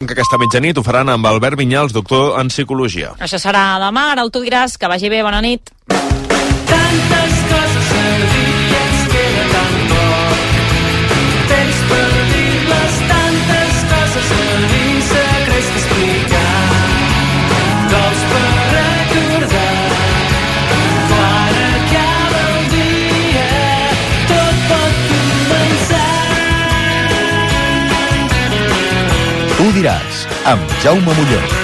Aquesta mitjanit ho faran amb Albert Vinyals, doctor en psicologia. Això serà demà, ara el Tu diràs, que vagi bé, bona nit. Tantes coses a dir, ens queda tan poc temps per dir-les, tantes coses a dir, secrets que explicar, cols per recordar, quan acaba el dia, tot pot començar. Tu diràs, amb Jaume Molló.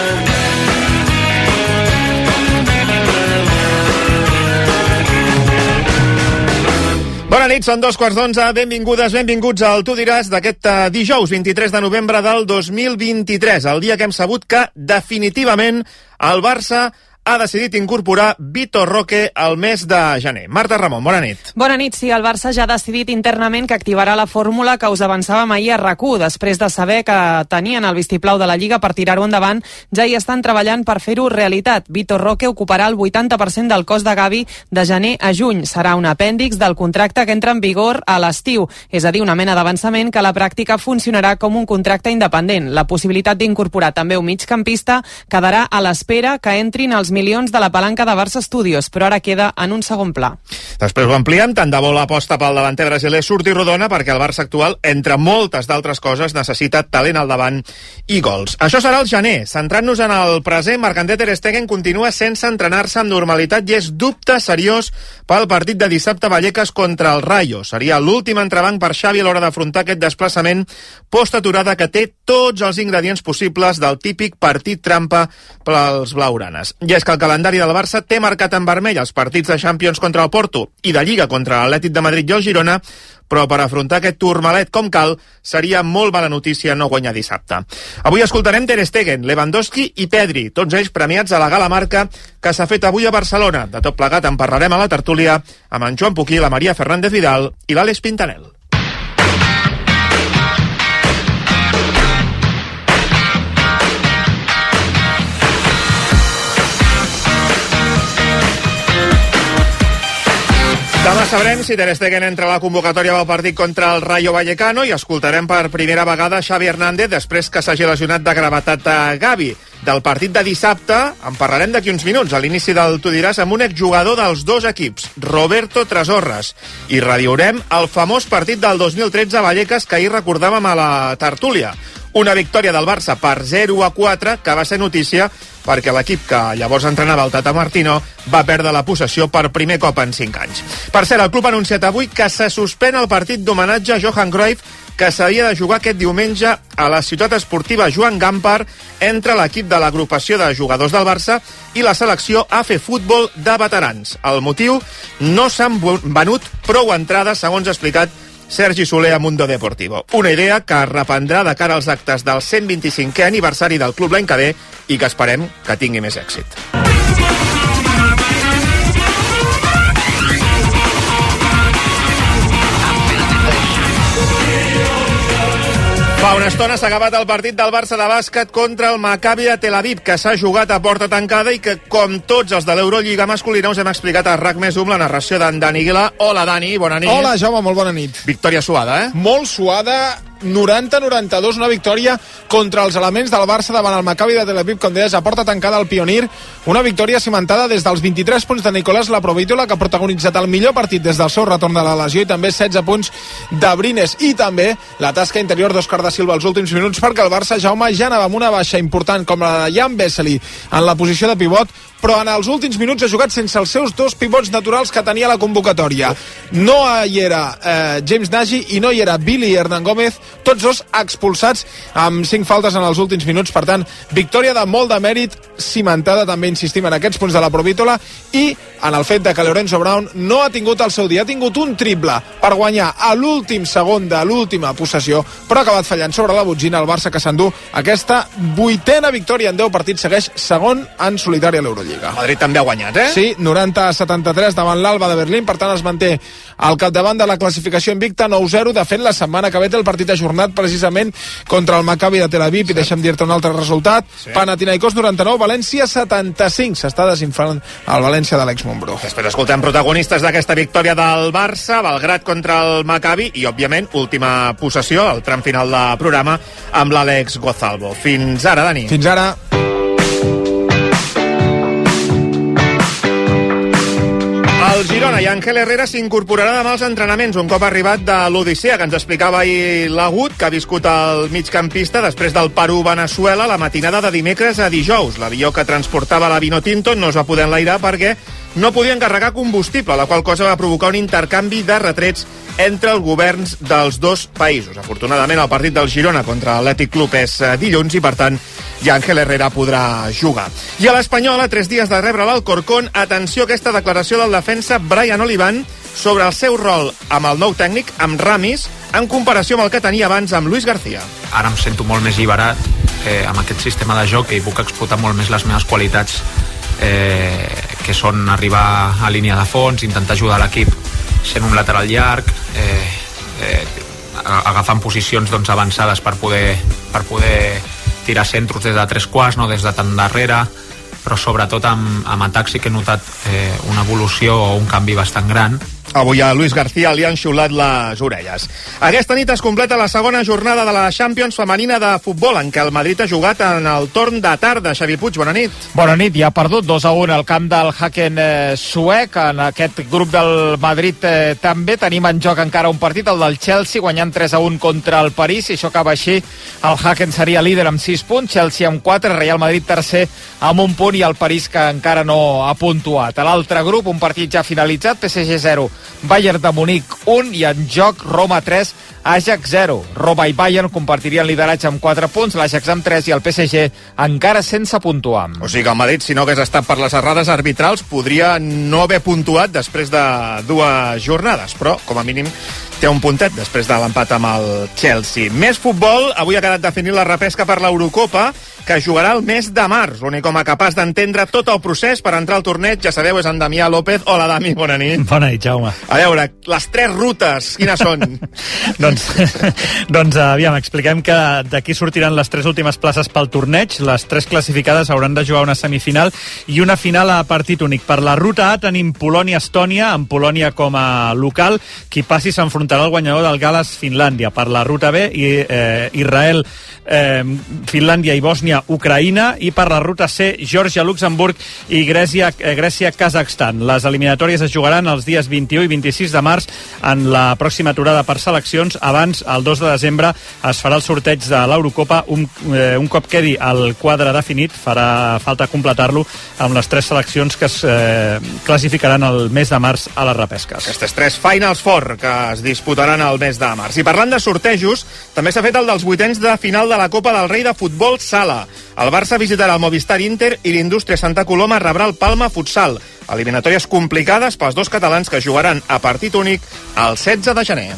Bona nit, són 11:15. Benvingudes, benvinguts al Tu diràs d'aquest dijous 23 de novembre del 2023, el dia que hem sabut que definitivament el Barça ha decidit incorporar Vitor Roque al mes de gener. Marta Ramon, bona nit. Bona nit, sí, el Barça ja ha decidit internament que activarà la fórmula que us avançàvem ahir a RAC1. Després de saber que tenien el vistiplau de la Lliga per tirar-ho endavant, ja hi estan treballant per fer-ho realitat. Vitor Roque ocuparà el 80% del cost de Gavi de gener a juny. Serà un apèndix del contracte que entra en vigor a l'estiu, és a dir, una mena d'avançament que a la pràctica funcionarà com un contracte independent. La possibilitat d'incorporar també un migcampista quedarà a l'espera que entrin els milions de la palanca de Barça Studios, però ara queda en un segon pla. Després ho ampliem, tant de bo l'aposta pel davanter brasiler surti rodona, perquè el Barça actual, entre moltes d'altres coses, necessita talent al davant i gols. Això serà el gener. Centrant-nos en el present, Marc-André Ter Stegen continua sense entrenar-se amb normalitat i és dubte seriós pel partit de dissabte Vallecas contra el Rayo. Seria l'últim entrebanc per Xavi a l'hora d'afrontar aquest desplaçament post-aturada que té tots els ingredients possibles del típic partit trampa pels blaugranes. I és que el calendari del Barça té marcat en vermell els partits de Champions contra el Porto i de Lliga contra l'Atlètic de Madrid i el Girona, però per afrontar aquest turmalet com cal, seria molt mala notícia no guanyar dissabte. Avui escoltarem Ter Stegen, Lewandowski i Pedri, tots ells premiats a la Gala Marca que s'ha fet avui a Barcelona. De tot plegat en parlarem a la tertúlia amb en Joan Puquí, la Maria Fernández Vidal i l'Àlex Pintanel. Demà sabrem si Ter Stegen entra a la convocatòria del partit contra el Rayo Vallecano i escoltarem per primera vegada Xavi Hernández després que s'hagi lesionat de gravetat a Gavi. Del partit de dissabte en parlarem d'aquí uns minuts, a l'inici del Tu diràs, amb un exjugador dels dos equips, Roberto Trasorras, i reviurem el famós partit del 2013 a Vallecas que ahir recordàvem a la tertúlia. Una victòria del Barça per 0-4 que va ser notícia perquè l'equip que llavors entrenava el Tata Martino va perdre la possessió per primer cop en 5 anys. Per cert, el club ha anunciat avui que se suspèn el partit d'homenatge a Johan Cruyff que s'havia de jugar aquest diumenge a la ciutat esportiva Joan Gamper entre l'equip de l'agrupació de jugadors del Barça i la selecció AFE Futbol de veterans. El motiu, no s'han venut prou entrades, segons ha explicat Sergi Soler a Mundo Deportivo. Una idea que es reprendrà de cara als actes del 125è aniversari del club l'any que ve i que esperem que tingui més èxit. Fa una estona s'ha acabat el partit del Barça de bàsquet contra el Maccabi de Tel Aviv, que s'ha jugat a porta tancada i que, com tots els de l'Eurolliga masculina, us hem explicat a RAC+1 la narració d'en Dani Aguilar. Hola, Dani, bona nit. Hola, Jaume, molt bona nit. Victòria suada, Molt suada, 90-92, una victòria contra els elements del Barça davant el Maccabi de Tel Aviv, com deies, a porta tancada al Pionir. Una victòria cimentada des dels 23 punts de Nicolás Laprovítola, que ha protagonitzat el millor partit des del seu retorn de la lesió, i també 16 punts de Brines. I també la tasca interior d'Òscar da Silva als últims minuts, perquè el Barça, Jaume, ja anava amb una baixa important com la de Jan Vesely en la posició de pivot, però en els últims minuts ha jugat sense els seus dos pivots naturals que tenia la convocatòria. No hi era James Nagy i no hi era Billy Hernán Gómez, tots dos expulsats amb 5 faltes en els últims minuts. Per tant, victòria de molt de mèrit, cimentada també, insistim, en aquests punts de la Provítola i en el fet de que Lorenzo Brown no ha tingut el seu dia, ha tingut un triple per guanyar a l'últim segon de l'última possessió, però ha acabat fallant sobre la botzina el Barça, que s'endú aquesta 8a victòria en 10 partits, segueix segon en solitari a l'Eurolliga. Madrid també ha guanyat, Sí, 90-73 davant l'Alba de Berlín, per tant es manté al capdavant de la classificació invicta, 9-0. De fet, la setmana que ve té el partit a ajornat precisament contra el Maccabi de Tel Aviv, i deixa'm dir-te un altre resultat. Panathinaikos 99, València 75. S'està desinflant el València d'Àlex Montbrú. Després escoltem protagonistes d'aquesta victòria del Barça, Belgrat contra el Maccabi i, òbviament, última possessió, el tram final de programa, amb l'Àlex Gozalvo. Fins ara, Dani. Fins ara. El Girona i Ángel Herrera s'incorporarà demà als entrenaments un cop arribat de l'Odissea, que ens explicava ahir l'Agut, que ha viscut el migcampista després del Perú-Venezuela la matinada de dimecres a dijous. L'avió que transportava la Vinotinto no es va poder enlairar perquè no podien carregar combustible, la qual cosa va provocar un intercanvi de retrets entre els governs dels dos països. Afortunadament, el partit del Girona contra l'Atlètic Club és dilluns i, per tant, ja Ángel Herrera podrà jugar. I a l'Espanyol, a 3 dies de rebre l'Alcorcón, atenció a aquesta declaració del defensa Brian Olivan sobre el seu rol amb el nou tècnic, amb Ramis, en comparació amb el que tenia abans amb Luis García. Ara em sento molt més lliberat amb aquest sistema de joc i puc explotar molt més les meves qualitats, que són arribar a línia de fons, intentar ajudar l'equip sent un lateral llarg, agafant posicions avançades per poder tirar centros des de 3 quarts, no des de tan darrere, però sobretot amb atacs sí que he notat una evolució o un canvi bastant gran. Avui a Luis García li han xiulat les orelles. Aquesta nit es completa la segona jornada de la Champions femenina de futbol, en què el Madrid ha jugat en el torn de tarda. Xavi Puig, bona nit. Bona nit, i ha perdut 2-1 al camp del Haken suec. En aquest grup del Madrid també tenim en joc encara un partit, el del Chelsea, guanyant 3-1 contra el París. Si això acaba així, el Haken seria líder amb 6 punts, Chelsea amb 4, Real Madrid tercer amb 1 punt i el París que encara no ha puntuat. A l'altre grup, un partit ja finalitzat, PSG 0, Bayern de Munic 1 i en joc Roma 3, Ajax 0. Roma i Bayern compartirien lideratge amb 4 punts, l'Ajax amb 3 i el PSG encara sense puntuar. O sigui que el Madrid, si no hagués estat per les errades arbitrals, podria no haver puntuat després de 2 jornades, però com a mínim té un puntet després de l'empat amb el Chelsea. Més futbol, avui ha quedat definit la repesca per l'Eurocopa, que jugarà el mes de març. L'únic home capaç d'entendre tot el procés per entrar al torneig, ja sabeu, és en Damià López. Hola, Dami, bona nit. Bona nit, Jaume. A veure, les 3 rutes, quines són? doncs aviam, expliquem que d'aquí sortiran les 3 últimes places pel torneig. Les 3 classificades hauran de jugar una semifinal i una final a partit únic. Per la ruta A tenim Polònia-Estònia, amb Polònia com a local. Qui passi s'enfrontarà al guanyador del Gal·les-Finlàndia. Per la ruta B, Israel, Finlàndia i Bòsnia, Ucraïna, i per la ruta C, Geòrgia, Luxemburg i Grècia, Kazakhstan. Les eliminatòries es jugaran els dies 21 i 26 de març en la pròxima aturada per seleccions. Abans, el 2 de desembre, es farà el sorteig de l'Eurocopa. Un cop quedi el quadre definit, farà falta completar-lo amb les 3 seleccions que es classificaran el mes de març a les repesques. Aquestes 3 Finals Four que es disputaran el mes de març. I parlant de sortejos, també s'ha fet el dels 8ens de final de la Copa del Rei de Futbol Sala. El Barça visitarà el Movistar Inter i l'Indústria Santa Coloma rebrà el Palma Futsal. Eliminatòries complicades pels 2 catalans que jugaran a partit únic el 16 de gener.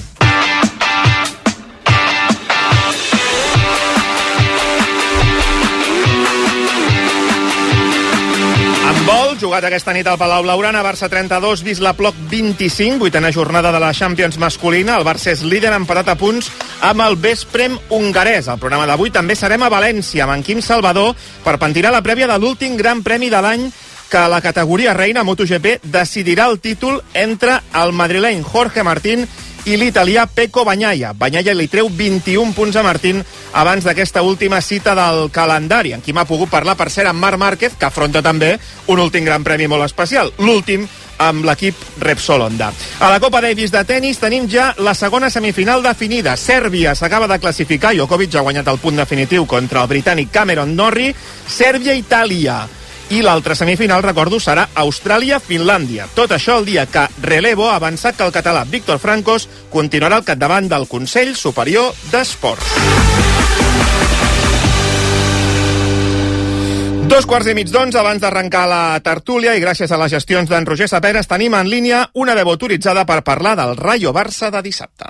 En vol, jugat aquesta nit al Palau Blaugrana, Barça 32, Wisla Plock 25, 8a jornada de la Champions masculina. El Barça és líder empatat a punts amb el Vesprem hongarès. Al programa d'avui també serem a València amb en Quim Salvador per pentinar la prèvia de l'últim Gran Premi de l'any, que a la categoria reina MotoGP decidirà el títol entre el madrileny Jorge Martín i l'italià Pecco Bagnaia. Bagnaia li treu 21 punts a Martín abans d'aquesta última cita del calendari. En qui m'ha pogut parlar, per cert, amb Marc Márquez, que afronta també un últim Gran Premi molt especial, l'últim amb l'equip Repsol Honda. A la Copa Davis de tenis tenim ja la segona semifinal definida. Sèrbia s'acaba de classificar, Djokovic ha guanyat el punt definitiu contra el britànic Cameron Norrie. Sèrbia-Itàlia. I l'altra semifinal, recordo, serà Austràlia-Finlàndia. Tot això el dia que Relevo ha avançat que el català Víctor Francos continuarà al capdavant del Consell Superior d'Esports. 2:15, abans d'arrencar la tertúlia, i gràcies a les gestions d'en Roger Saperes, tenim en línia una veu autoritzada per parlar del Rayo Barça de dissabte.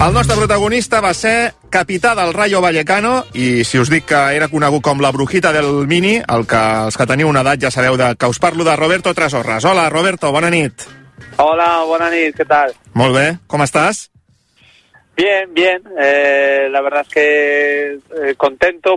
El nostre protagonista va ser capità del Rayo Vallecano i si us dic que era conegut com la Brujita del Mini, els que teniu una edat ja sabeu que us parlo de Roberto Tresorras. Hola, Roberto, bona nit. Hola, bona nit, ¿qué tal? Molt bé, com estàs? Bien, bien. La verdad es que contento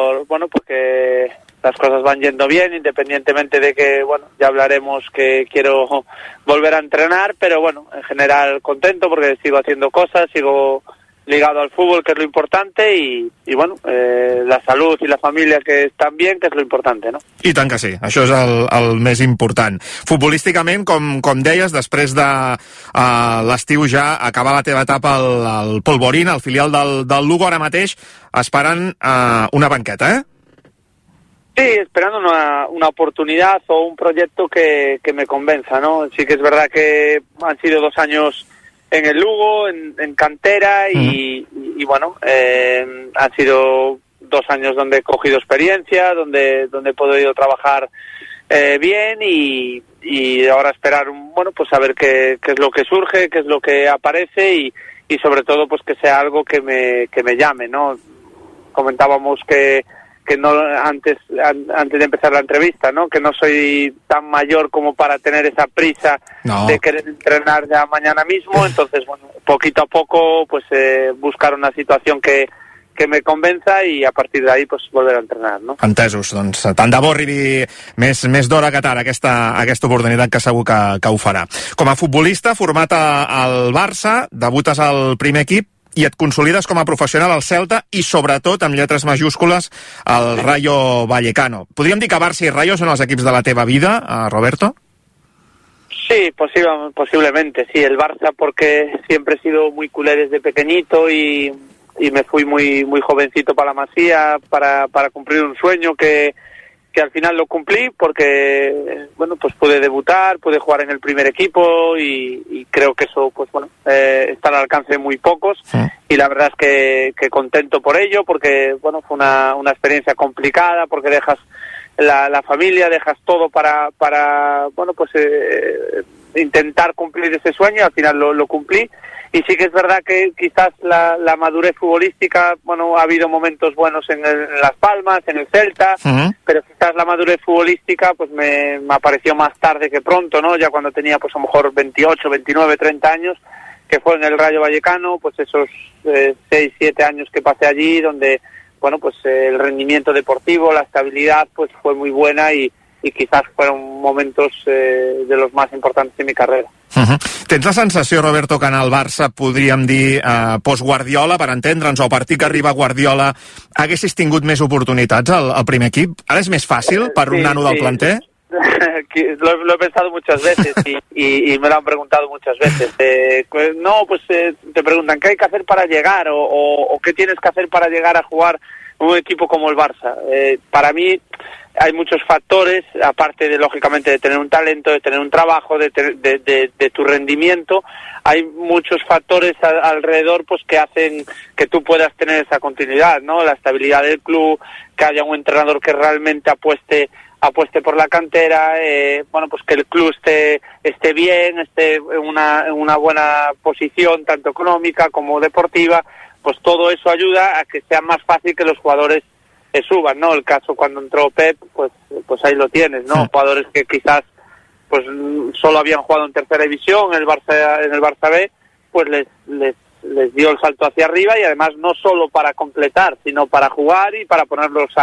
porque las cosas van yendo bien, independientemente de que, ya hablaremos que quiero volver a entrenar, pero en general contento porque sigo haciendo cosas, sigo ligado al fútbol, que es lo importante, y la salud i la família que estan bien, que és lo importante, no? I tant que sí, això és el més important. Futbolísticament, com deies, després de l'estiu ja acabar la teva etapa al Polvorín, al filial del Lugo, ara mateix esperant una banqueta, eh? Sí, esperando una oportunidad o un proyecto que me convenza, ¿no? Sí que es verdad que han sido 2 años en el Lugo, en cantera, y han sido 2 años donde he cogido experiencia, donde he podido trabajar bien y ahora esperar, a ver qué es lo que surge, qué es lo que aparece y sobre todo pues que sea algo que me llame, ¿no? Comentábamos que no antes de empezar la entrevista, ¿no? Que no soy tan mayor como para tener esa prisa de querer entrenar ya mañana mismo, entonces poquito a poco pues buscar una situación que me convenza i a partir d'ahí pues volver a entrenar, no? Entesos, doncs tant de bo arribi més d'hora que tard aquesta oportunitat, que segur que ho farà. Com a futbolista format al Barça, debutes al primer equip i et consolides com a professional al Celta i, sobretot, amb lletres majúscules, al Rayo Vallecano. Podríem dir que Barça i Rayo són els equips de la teva vida, Roberto? Sí, posiblemente, sí. El Barça porque siempre he sido muy culé desde pequeñito y me fui muy jovencito para la Masía para cumplir un sueño que al final lo cumplí porque, pues pude debutar, pude jugar en el primer equipo y creo que eso, está al alcance de muy pocos y la verdad es que contento por ello porque, fue una experiencia complicada porque dejas la familia, dejas todo para intentar cumplir ese sueño y al final lo cumplí. Y sí que es verdad que quizás la madurez futbolística, ha habido momentos buenos en Las Palmas, en el Celta, pero quizás la madurez futbolística pues me apareció más tarde que pronto, ¿no? Ya cuando tenía pues a lo mejor 28, 29, 30 años, que fue en el Rayo Vallecano, pues esos 6, 7 años que pasé allí, donde, pues el rendimiento deportivo, la estabilidad, pues fue muy buena y quizás fueron momentos de los más importantes de mi carrera. Tens la sensació, Roberto, que en el Barça podríem dir post-Guardiola, per entendre'ns, o a partir que arriba Guardiola haguessis tingut més oportunitats al primer equip? Ara és més fàcil per un nano del planter? Lo he pensado muchas veces y me lo han preguntado muchas veces. Te preguntan ¿qué hay que hacer para llegar? O ¿qué tienes que hacer para llegar a jugar un equipo como el Barça? Para mí hay muchos factores, aparte de, lógicamente, de tener un talento, de tener un trabajo, de tu rendimiento, hay muchos factores alrededor pues que hacen que tú puedas tener esa continuidad, ¿no? La estabilidad del club, que haya un entrenador que realmente apueste por la cantera, pues que el club esté bien, esté en una buena posición, tanto económica como deportiva, pues todo eso ayuda a que sea más fácil que los jugadores suban, ¿no? El caso cuando entró Pep, pues ahí lo tienes, ¿no? Jugadores que quizás pues solo habían jugado en tercera división, en el Barça B, pues les dio el salto hacia arriba y además no solo para completar, sino para jugar y para ponerlos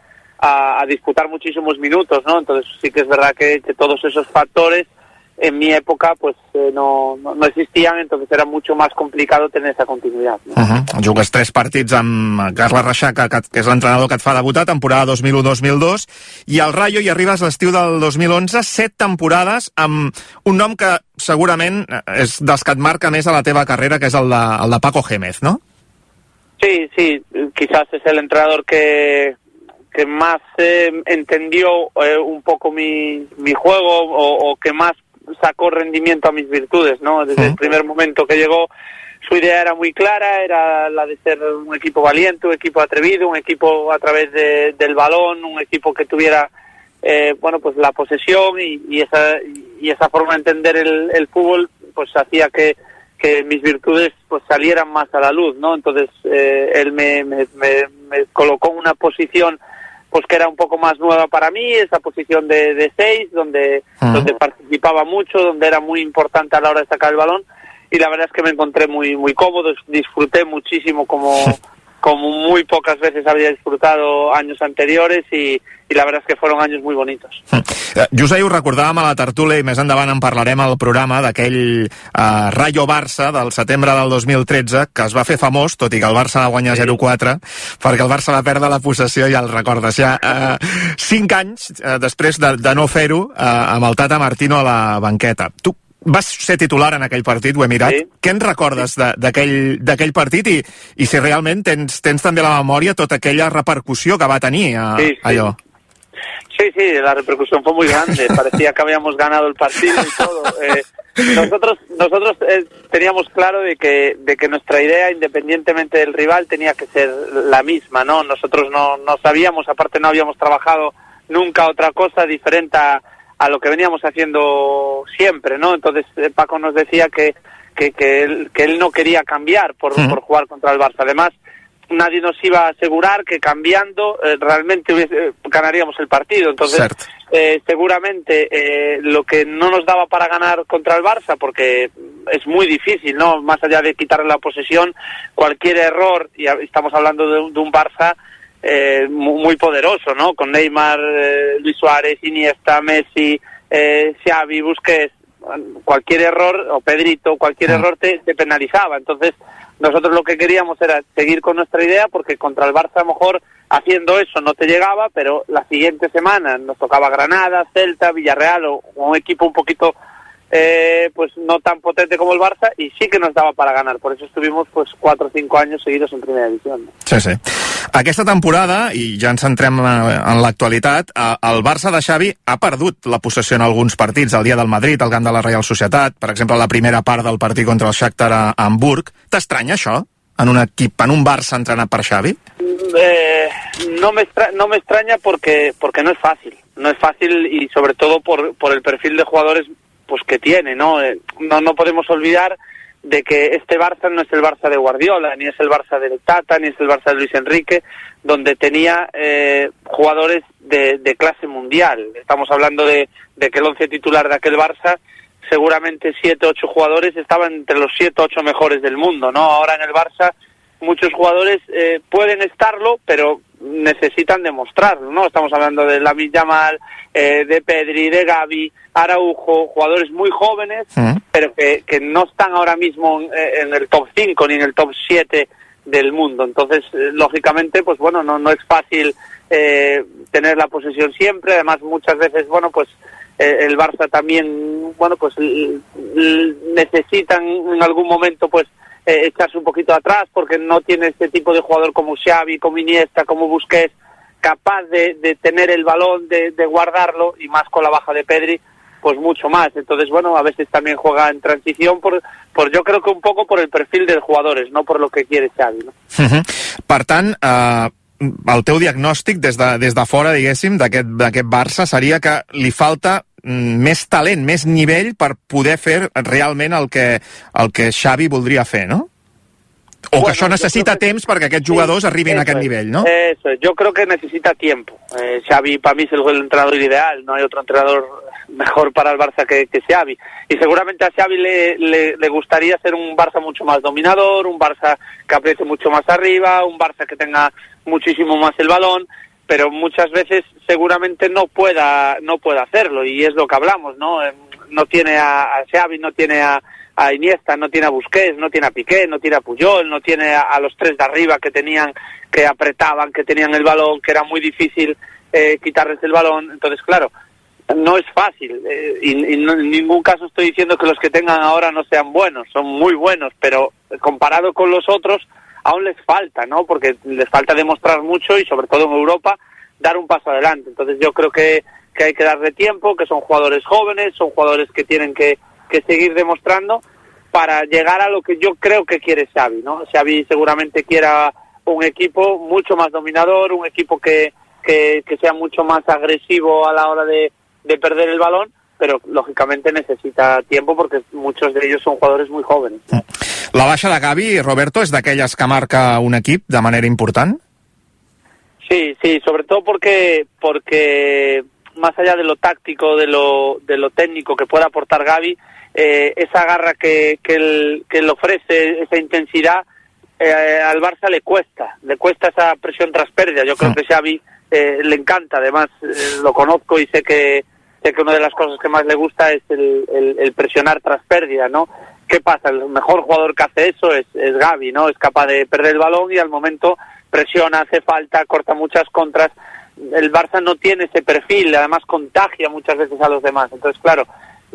a disputar muchísimos minutos, ¿no? Entonces sí que es verdad que todos esos factores en mi época pues no existían, entonces era mucho más complicado tener esa continuidad, ¿no? Jugues 3 partits amb Carles Reixac, que és l'entrenador que et fa debutar, temporada 2001-2002, i al Rayo hi arribes l'estiu del 2011, 7 temporades amb un nom que segurament és dels que et marca més a la teva carrera, que és el de Paco Gémez, ¿no? Sí, quizás es el entrenador que más entendió un poco mi juego o que más sacó rendimiento a mis virtudes, ¿no? Desde el primer momento que llegó, su idea era muy clara, era la de ser un equipo valiente, un equipo atrevido, un equipo a través del balón, un equipo que tuviera pues la posesión y esa forma de entender el fútbol pues hacía que que mis virtudes pues salieran más a la luz, ¿no? Entonces él me colocó en una posición pues que era un poco más nueva para mí, esa posición de 6, donde participaba mucho, donde era muy importante a la hora de sacar el balón, y la verdad es que me encontré muy muy cómodo, disfruté muchísimo como muy pocas veces había disfrutado años anteriores, i la verdad és que foren anys molt bonitos. Just ahir ho recordàvem a la tertúlia i més endavant en parlarem al programa d'aquell Rayo Barça del setembre del 2013 que es va fer famós, tot i que el Barça va guanyar 0-4, perquè el Barça va perdre la possessió, ja el recordes, ja 5 anys després de no fer-ho, amb el Tata Martino a la banqueta. Tu vas ser titular en aquell partit, ho he mirat. Sí. Què en recordes d'aquell partit i si realment tens també a la memòria tota aquella repercussió que va tenir allò? Sí, la repercusión fue muy grande. Parecía que habíamos ganado el partido y todo. Nosotros teníamos claro de que nuestra idea, independientemente del rival, tenía que ser la misma, ¿no? Nosotros no sabíamos, aparte no habíamos trabajado nunca otra cosa diferente a lo que veníamos haciendo siempre, ¿no? Entonces Paco nos decía que él no quería cambiar por jugar contra el Barça. Además, nadie nos iba a asegurar que cambiando realmente ganaríamos el partido. Entonces, seguramente lo que no nos daba para ganar contra el Barça, porque es muy difícil, ¿no? Más allá de quitarle la posesión, cualquier error, y estamos hablando de un Barça muy poderoso, ¿no? Con Neymar, Luis Suárez, Iniesta, Messi, Xavi, Busquets, cualquier error, o Pedrito, cualquier error te penalizaba. Entonces, nosotros lo que queríamos era seguir con nuestra idea, porque contra el Barça a lo mejor haciendo eso no te llegaba, pero la siguiente semana nos tocaba Granada, Celta, Villarreal, o un equipo un poquito pues no tan potente como el Barça, y sí que nos daba para ganar. Por eso estuvimos pues 4 o 5 años seguidos en primera división. Sí. Aquesta temporada, i ja ens centrem en l'actualitat, el Barça de Xavi ha perdut la possessió en alguns partits, el dia del Madrid, el camp de la Real Societat, per exemple, la primera part del partit contra el Shakhtar a Hamburg. T'estranya això, en un equip, en un Barça entrenat per Xavi? No me extraña porque no es fácil. No es fácil, y sobre todo por el perfil de jugadores pues que tiene, ¿no? No podemos olvidar de que este Barça no es el Barça de Guardiola, ni es el Barça del Tata, ni es el Barça de Luis Enrique, donde tenía jugadores de clase mundial. Estamos hablando de que el 11 titular de aquel Barça, seguramente 7 o 8 jugadores estaban entre los 7 o 8 mejores del mundo, ¿no? Ahora en el Barça muchos jugadores pueden estarlo, pero necesitan demostrarlo, ¿no? Estamos hablando de Lamine Yamal, de Pedri, de Gavi, Araujo, jugadores muy jóvenes, pero que no están ahora mismo en el top 5 ni en el top 7 del mundo. Entonces, lógicamente, pues bueno, no es fácil tener la posesión siempre. Además, muchas veces, bueno, pues el Barça también, bueno, pues necesitan en algún momento, pues echarse un poquito atrás, porque no tiene este tipo de jugador como Xavi, como Iniesta, como Busquets, capaz de tener el balón, de guardarlo, y más con la baja de Pedri, pues mucho más. Entonces, bueno, a veces también juega en transición, por yo creo que un poco por el perfil de jugadores, no por lo que quiere Xavi, ¿no? Per tant, el teu diagnòstic des de fora, diguéssim, d'aquest Barça seria que li falta més talent, més nivell per poder fer realment el que Xavi voldria fer, no? O que això necesita temps perquè aquests jugadors arribin a aquest nivell, ¿no? Eso es, yo creo que necesita tiempo. Xavi para mí es el entrenador ideal, no hay otro entrenador mejor para el Barça que Xavi. Y seguramente a Xavi le gustaría ser un Barça mucho más dominador, un Barça que apriete mucho más arriba, un Barça que tenga muchísimo más el balón, pero muchas veces seguramente no pueda hacerlo, y es lo que hablamos, ¿no? No tiene a Xavi, no tiene a Iniesta, no tiene a Busquets, no tiene a Piqué, no tiene a Puyol, no tiene a los 3 de arriba que apretaban, que tenían el balón, que era muy difícil quitarles el balón. Entonces, claro, no es fácil, y no, en ningún caso estoy diciendo que los que tengan ahora no sean buenos, son muy buenos, pero comparado con los otros aún les falta, ¿no? Porque les falta demostrar mucho, y sobre todo en Europa dar un paso adelante. Entonces yo creo que hay que darle tiempo, que son jugadores jóvenes, son jugadores que tienen que seguir demostrando para llegar a lo que yo creo que quiere Xavi, ¿no? Xavi seguramente quiera un equipo mucho más dominador, un equipo que sea mucho más agresivo a la hora de perder el balón, pero lógicamente necesita tiempo porque muchos de ellos son jugadores muy jóvenes. La baixa de Gavi, Roberto, és d'aquelles que marca un equip de manera important? Sí, sobre todo porque más allá de lo táctico, de lo técnico que pueda aportar Gavi, esa garra que él ofrece, esa intensidad, al Barça le cuesta esa presión tras pérdida. Yo creo que Xavi le encanta, además lo conozco y sé que una de las cosas que más le gusta es el presionar tras pérdida, ¿no? ¿Qué pasa? El mejor jugador que hace eso es Gavi, ¿no? Es capaz de perder el balón y al momento presiona, hace falta, corta muchas contras. El Barça no tiene ese perfil, además contagia muchas veces a los demás. Entonces, claro,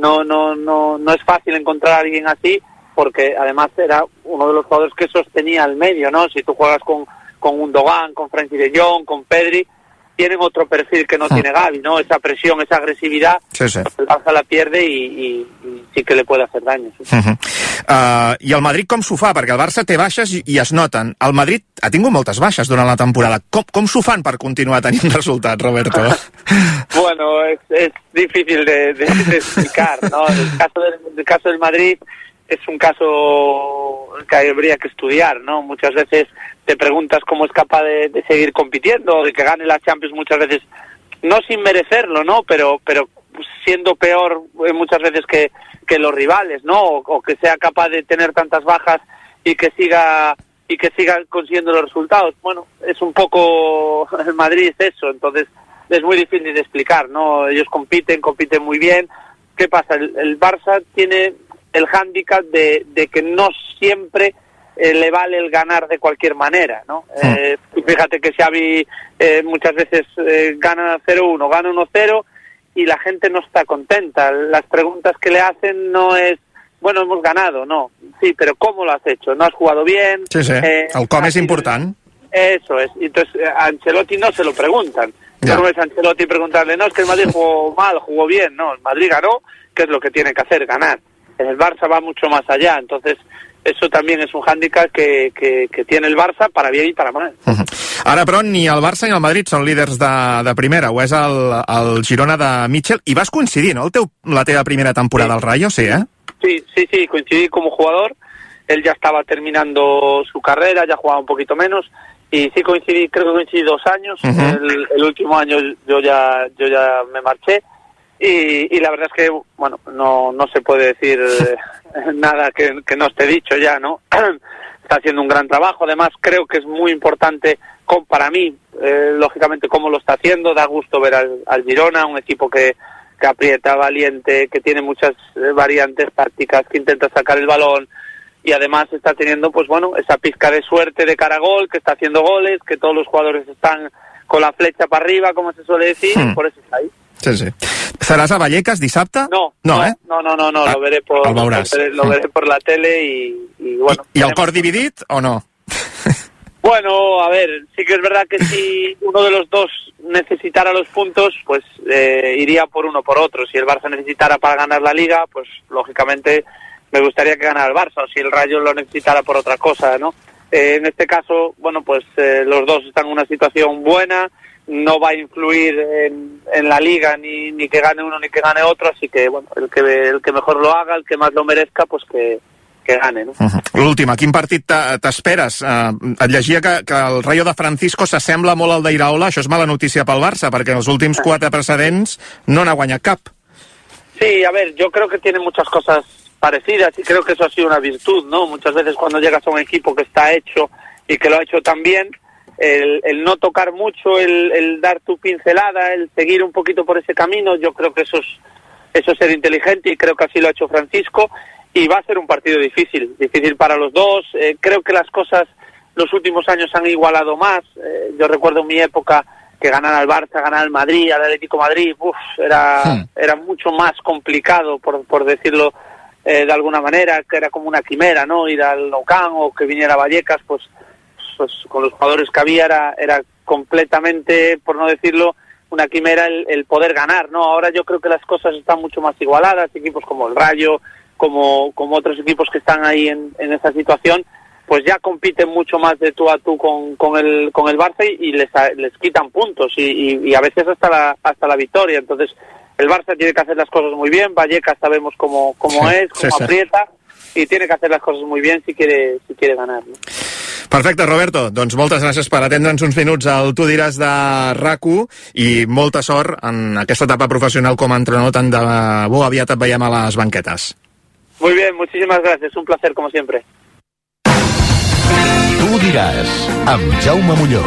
no es fácil encontrar a alguien así, porque además era uno de los jugadores que sostenía al medio, ¿no? Si tú juegas con Gundogan, con Frenkie de Jong, con Pedri, tienen otro perfil que no tiene Gavi, ¿no? Esa presión, esa agresividad, sí. El Barça la pierde i sí que le puede hacer daño. Sí. I el Madrid com s'ho fa? Perquè el Barça té baixes i es noten. El Madrid ha tingut moltes baixes durant la temporada. Com s'ho fan per continuar tenint resultats, Roberto? Bueno, es difícil de explicar, ¿no? El caso del Madrid es un caso que habría que estudiar, ¿no? Muchas veces te preguntas cómo es capaz de seguir compitiendo, de que gane la Champions muchas veces, no sin merecerlo, ¿no? Pero siendo peor muchas veces que los rivales, ¿no? O que sea capaz de tener tantas bajas y que siga consiguiendo los resultados. Bueno, es un poco el Madrid es eso, entonces es muy difícil de explicar, ¿no? Ellos compiten muy bien. ¿Qué pasa? El Barça tiene el hándicap de que no siempre le vale el ganar de cualquier manera, ¿no? Fíjate que Xavi muchas veces gana 0-1, gana 1-0 y la gente no está contenta. Las preguntas que le hacen no es, bueno, hemos ganado, no. Sí, pero ¿cómo lo has hecho? ¿No has jugado bien? Sí. El com és important. Eso es. Entonces a Ancelotti no se lo preguntan. No es Ancelotti preguntarle, no, es que el Madrid jugó mal, jugó bien. No, el Madrid ganó, que es lo que tiene que hacer, ganar. El Barça va mucho más allá, entonces eso también es un hándicap que tiene el Barça para bien y para mal. Ara, però, ni el Barça ni el Madrid són líders de primera, ho és el Girona de Michel, i vas coincidir, no?, la teva primera temporada al Rayo, sí, eh? Sí, coincidí como jugador, él ya estaba terminando su carrera, ya jugaba un poquito menos, y sí coincidí, creo que coincidí 2 años, el último año yo ya me marché, y la verdad es que, bueno, no se puede decir nada que no esté dicho ya, ¿no? Está haciendo un gran trabajo, además creo que es muy importante para mí, lógicamente cómo lo está haciendo, da gusto ver al Girona, un equipo que aprieta, valiente, que tiene muchas variantes tácticas, que intenta sacar el balón y además está teniendo, pues bueno, esa pizca de suerte de cara a gol, que está haciendo goles, que todos los jugadores están con la flecha para arriba, como se suele decir, y por eso está ahí. Sí. Seràs a Vallecas dissabte? No, lo veré lo veré por la tele y bueno. ¿Y el cor dividit o no? Bueno, a ver, sí que es verdad que si uno de los dos necesitara los puntos, pues iría por uno por otro. Si el Barça necesitara para ganar la Liga, pues lógicamente me gustaría que ganara el Barça, o si el Rayo lo necesitara por otra cosa, ¿no? En este caso, bueno, pues los dos están en una situación buena, no va a influir en la Liga ni que gane uno ni que gane otro, así que bueno, el que mejor lo haga, el que más lo merezca, pues que gane, no? L'últim, a quin partit t'esperes? Et llegia que el Rayo de Francisco s'assembla molt al d'Iraola, això és mala notícia pel Barça, perquè els últims 4 precedents no n'ha guanyat cap. Sí, a ver, yo creo que tiene muchas cosas parecidas y creo que eso ha sido una virtud, ¿no? Muchas veces cuando llegas a un equipo que está hecho y que lo ha hecho tan bien, el no tocar mucho, el dar tu pincelada, el seguir un poquito por ese camino, yo creo que eso es ser inteligente y creo que así lo ha hecho Francisco. Y va a ser un partido difícil para los dos. Creo que las cosas los últimos años han igualado más. Yo recuerdo en mi época que ganar al Barça, ganar al Madrid, al Atlético Madrid, era mucho más complicado, por decirlo de alguna manera, que era como una quimera, ¿no? Ir al Nou Camp o que viniera Vallecas, pues con los jugadores que había era completamente, por no decirlo, una quimera el poder ganar, ¿no? Ahora yo creo que las cosas están mucho más igualadas, equipos como el Rayo, como otros equipos que están ahí en esa situación, pues ya compiten mucho más de tú a tú con el Barça y les quitan puntos y a veces hasta la victoria. Entonces el Barça tiene que hacer las cosas muy bien, Vallecas sabemos cómo es, cómo aprieta, y tiene que hacer las cosas muy bien si quiere ganar, ¿no? Perfecte, Roberto. Doncs moltes gràcies per atendre'ns uns minuts al Tu diràs de RAC1 i molta sort en aquesta etapa professional com a entrenador tant de bo. Aviat et veiem a les banquetes. Muy bien, muchísimas gracias. Un placer, como siempre. Tu diràs, amb Jaume Molló.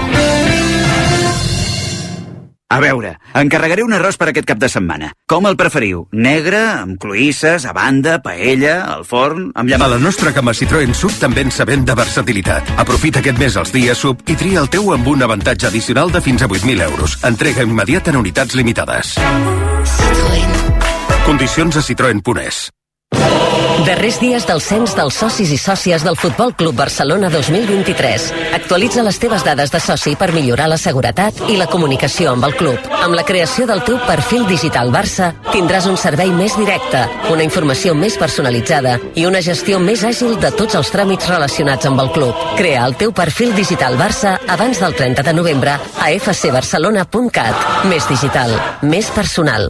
A veure, encarregaré un arròs per aquest cap de setmana. Com el preferiu? Negre, amb cloïsses, a banda, paella, al forn, amb A la nostra gamma Citroën Sub també ens sabem de versatilitat. Aprofita aquest mes els dies Sub i tria el teu amb un avantatge addicional de fins a 8.000 euros. Entrega immediata en unitats limitades. Condicions a citroen.es. Darrers dies del cens dels socis i sòcies del Futbol Club Barcelona 2023. Actualitza les teves dades de soci per millorar la seguretat i la comunicació amb el club. Amb la creació del teu perfil digital Barça, tindràs un servei més directe, una informació més personalitzada i una gestió més àgil de tots els tràmits relacionats amb el club. Crea el teu perfil digital Barça abans del 30 de novembre a fcbarcelona.cat. Més digital, més personal.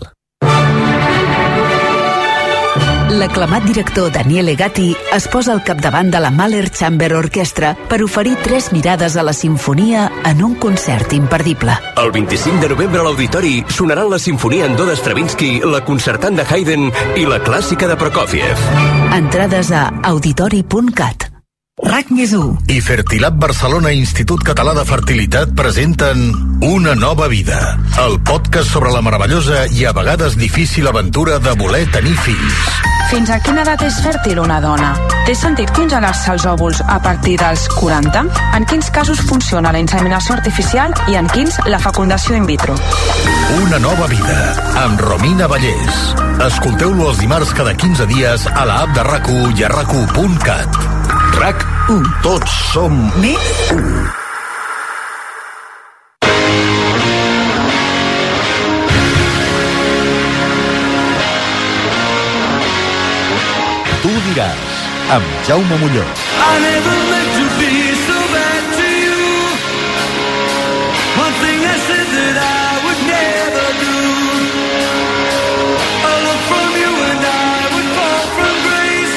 L'aclamat director Daniele Gatti es posa al capdavant de la Mahler Chamber Orchestra per oferir 3 mirades a la sinfonia en un concert imperdible. El 25 de novembre a l'Auditori sonaran la sinfonia en do d'Stravinsky, la concertant de Haydn i la clàssica de Prokofiev. Entrades a auditori.cat. RAC+1 i Fertilab Barcelona Institut Català de Fertilitat presenten Una nova vida, el podcast sobre la meravellosa i a vegades difícil aventura de voler tenir fills. Fins a quina edat és fèrtil una dona? Té sentit congelar-se els òvuls a partir dels 40? En quins casos funciona la inseminació artificial i en quins la fecundació in vitro? Una nova vida, amb Romina Vallès. Escolteu-lo els dimarts cada 15 dies a la app de RAC1 i a RAC1.cat. RAC1. Tots som més 1. Tu diràs, amb Jaume Molló. I never meant to be so bad to you. One thing I said that I would never do. A look from you and I would fall from grace.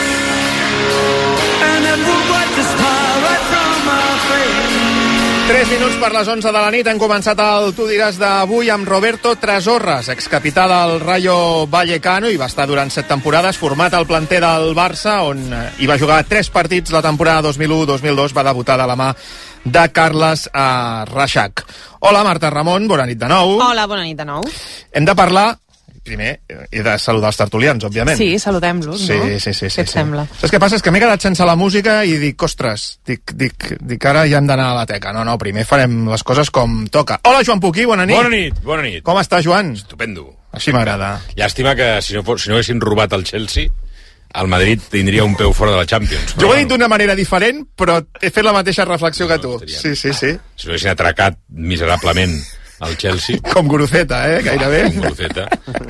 And that would wipe the smile right from my face. 3 minuts per les 11 de la nit. Hem començat el Tu diràs d'avui amb Roberto Trasorras, excapità del Rayo Vallecano, i va estar durant 7 temporades format al planter del Barça, on hi va jugar 3 partits la temporada 2001-2002. Va debutar de la mà de Carles Reixac. Hola, Marta Ramon, bona nit de nou. Hola, bona nit de nou. Hem de parlar... Primer, he de saludar els tertulians, òbviament. Sí, saludem-los, no? Sí. Què et sembla? Saps què passa? És que m'he quedat sense la música i dic, ostres, dic ara ja hem d'anar a la teca. No, primer farem les coses com toca. Hola, Joan Puquí, bona nit. Bona nit. Com està, Joan? Estupendo. Així m'agrada. Llàstima que si no haguessin robat el Chelsea, el Madrid tindria un peu fora de la Champions. Jo ho he dit d'una manera diferent, però he fet la mateixa reflexió que tu. Sí. Si no haguessin atracat miserablement el Chelsea. Com Guruceta, gairebé. Com Guruceta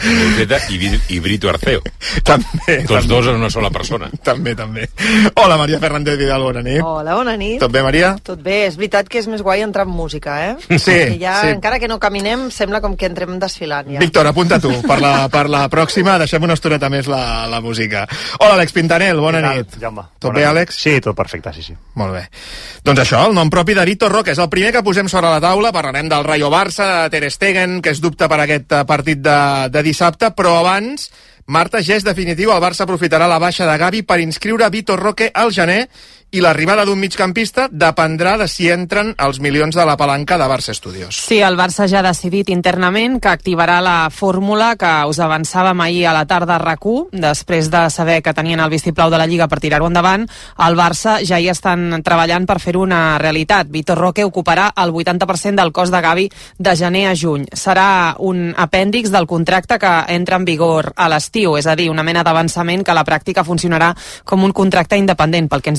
i Brito Arceo. També. Tots dos en una sola persona. També. Hola, Maria Fernández Vidal, bona nit. Hola, bona nit. Tot bé, Maria? Tot bé, és veritat que és més guai entrar amb música, Sí. Encara que no caminem, sembla com que entrem desfilant, ja. Víctor, apunta tu, per la pròxima, deixem una estoneta més la música. Hola, Àlex Pintanel, bona nit. Jaume. Tot bé, Àlex? Sí, tot perfecte, sí. Molt bé. Doncs això, el nom propi de Vitor Roque és el primer que posem sobre la taula. Parlarem del Rayo Barça, de Ter Stegen, que és dubte per aquest partit de dissabte, però abans, Marta, ja és definitiu, el Barça aprofitarà la baixa de Gavi per inscriure Vitor Roque al gener, i l'arribada d'un migcampista dependrà de si entren els milions de la palanca de Barça Studios. Sí, el Barça ja ha decidit internament que activarà la fórmula que us avançàvem ahir a la tarda a RAC1. Després de saber que tenien el vistiplau de la Lliga per tirar-ho endavant, el Barça ja hi estan treballant per fer-ho una realitat. Vitor Roque ocuparà el 80% del cost de Gavi de gener a juny. Serà un apèndix del contracte que entra en vigor a l'estiu, és a dir, una mena d'avançament que a la pràctica funcionarà com un contracte independent, pel que ens diuen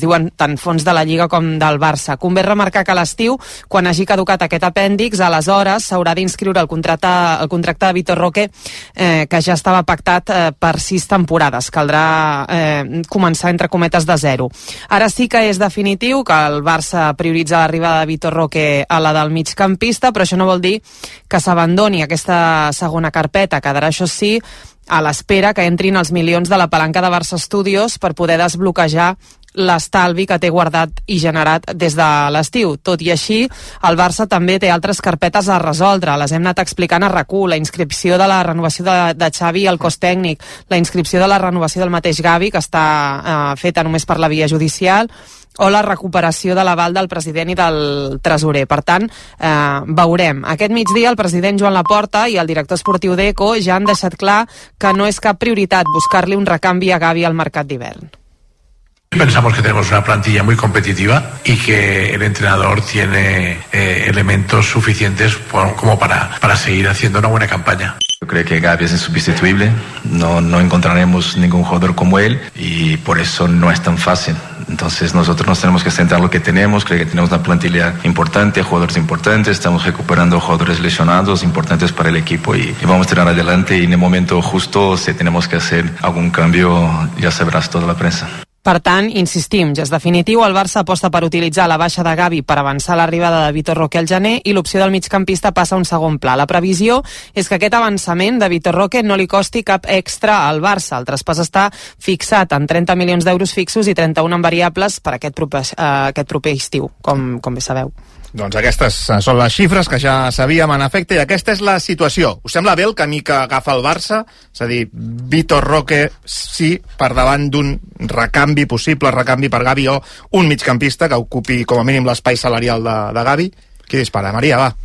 tant fons de la Lliga com del Barça. Convé remarcar que a l'estiu, quan hagi caducat aquest apèndix, aleshores s'haurà d'inscriure el contracte de Vitor Roque, que ja estava pactat per 6 temporades. Caldrà començar, entre cometes, de zero. Ara sí que és definitiu que el Barça prioritza l'arribada de Vitor Roque a la del migcampista, però això no vol dir que s'abandoni aquesta segona carpeta. Quedarà, això sí, a l'espera que entrin els milions de la palanca de Barça Studios per poder desbloquejar l'estalvi que té guardat i generat des de l'estiu. Tot i així, el Barça també té altres carpetes a resoldre. Les hem anat explicant a RAC1, la inscripció de la renovació de Xavi al cos tècnic, la inscripció de la renovació del mateix Gavi, que està feta només per la via judicial, o la recuperació de l'aval del president i del tresorer. Per tant, veurem. Aquest migdia el president Joan Laporta i el director esportiu d'Eco ja han deixat clar que no és cap prioritat buscar-li un recanvi a Gavi al mercat d'hivern. Pensamos que tenemos una plantilla muy competitiva y que el entrenador tiene elementos suficientes como para seguir haciendo una buena campaña. Yo creo que Gavi es insustituible, no encontraremos ningún jugador como él y por eso no es tan fácil. Entonces nosotros nos tenemos que centrar en lo que tenemos, creo que tenemos una plantilla importante, jugadores importantes, estamos recuperando jugadores lesionados importantes para el equipo y vamos a tirar adelante y en el momento justo si tenemos que hacer algún cambio ya sabrás toda la prensa. Per tant, insistim, ja és definitiu, el Barça aposta per utilitzar la baixa de Gavi per avançar l'arribada de Vitor Roque al gener i l'opció del migcampista passa a un segon pla. La previsió és que aquest avançament de Vitor Roque no li costi cap extra al Barça. El traspàs està fixat en 30 milions d'euros fixos i 31 en variables per aquest proper estiu, com bé sabeu. Doncs aquestes són les xifres que ja sabíem en efecte i aquesta és la situació. Us sembla bé el camí que agafa el Barça? És a dir, Vitor Roque sí per davant d'un possible recanvi per Gavi o un migcampista que ocupi com a mínim l'espai salarial de Gavi? Qui dispara? Maria, va.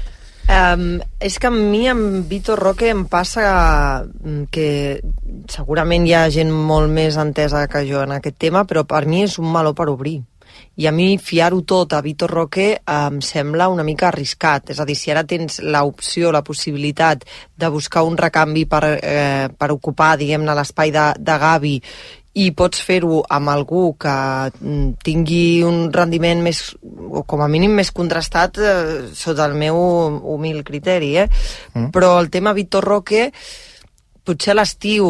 És que a mi amb Vitor Roque em passa que segurament hi ha gent molt més entesa que jo en aquest tema, però per mi és un meló per obrir. I a mi fiar-ho tot a Vitor Roque em sembla una mica arriscat. És a dir, si ara tens l'opció, la possibilitat de buscar un recanvi per ocupar, diguem-ne, l'espai de Gavi i pots fer-ho amb algú que tingui un rendiment més, o com a mínim més contrastat sota el meu humil criteri, Però el tema Vitor Roque potser a l'estiu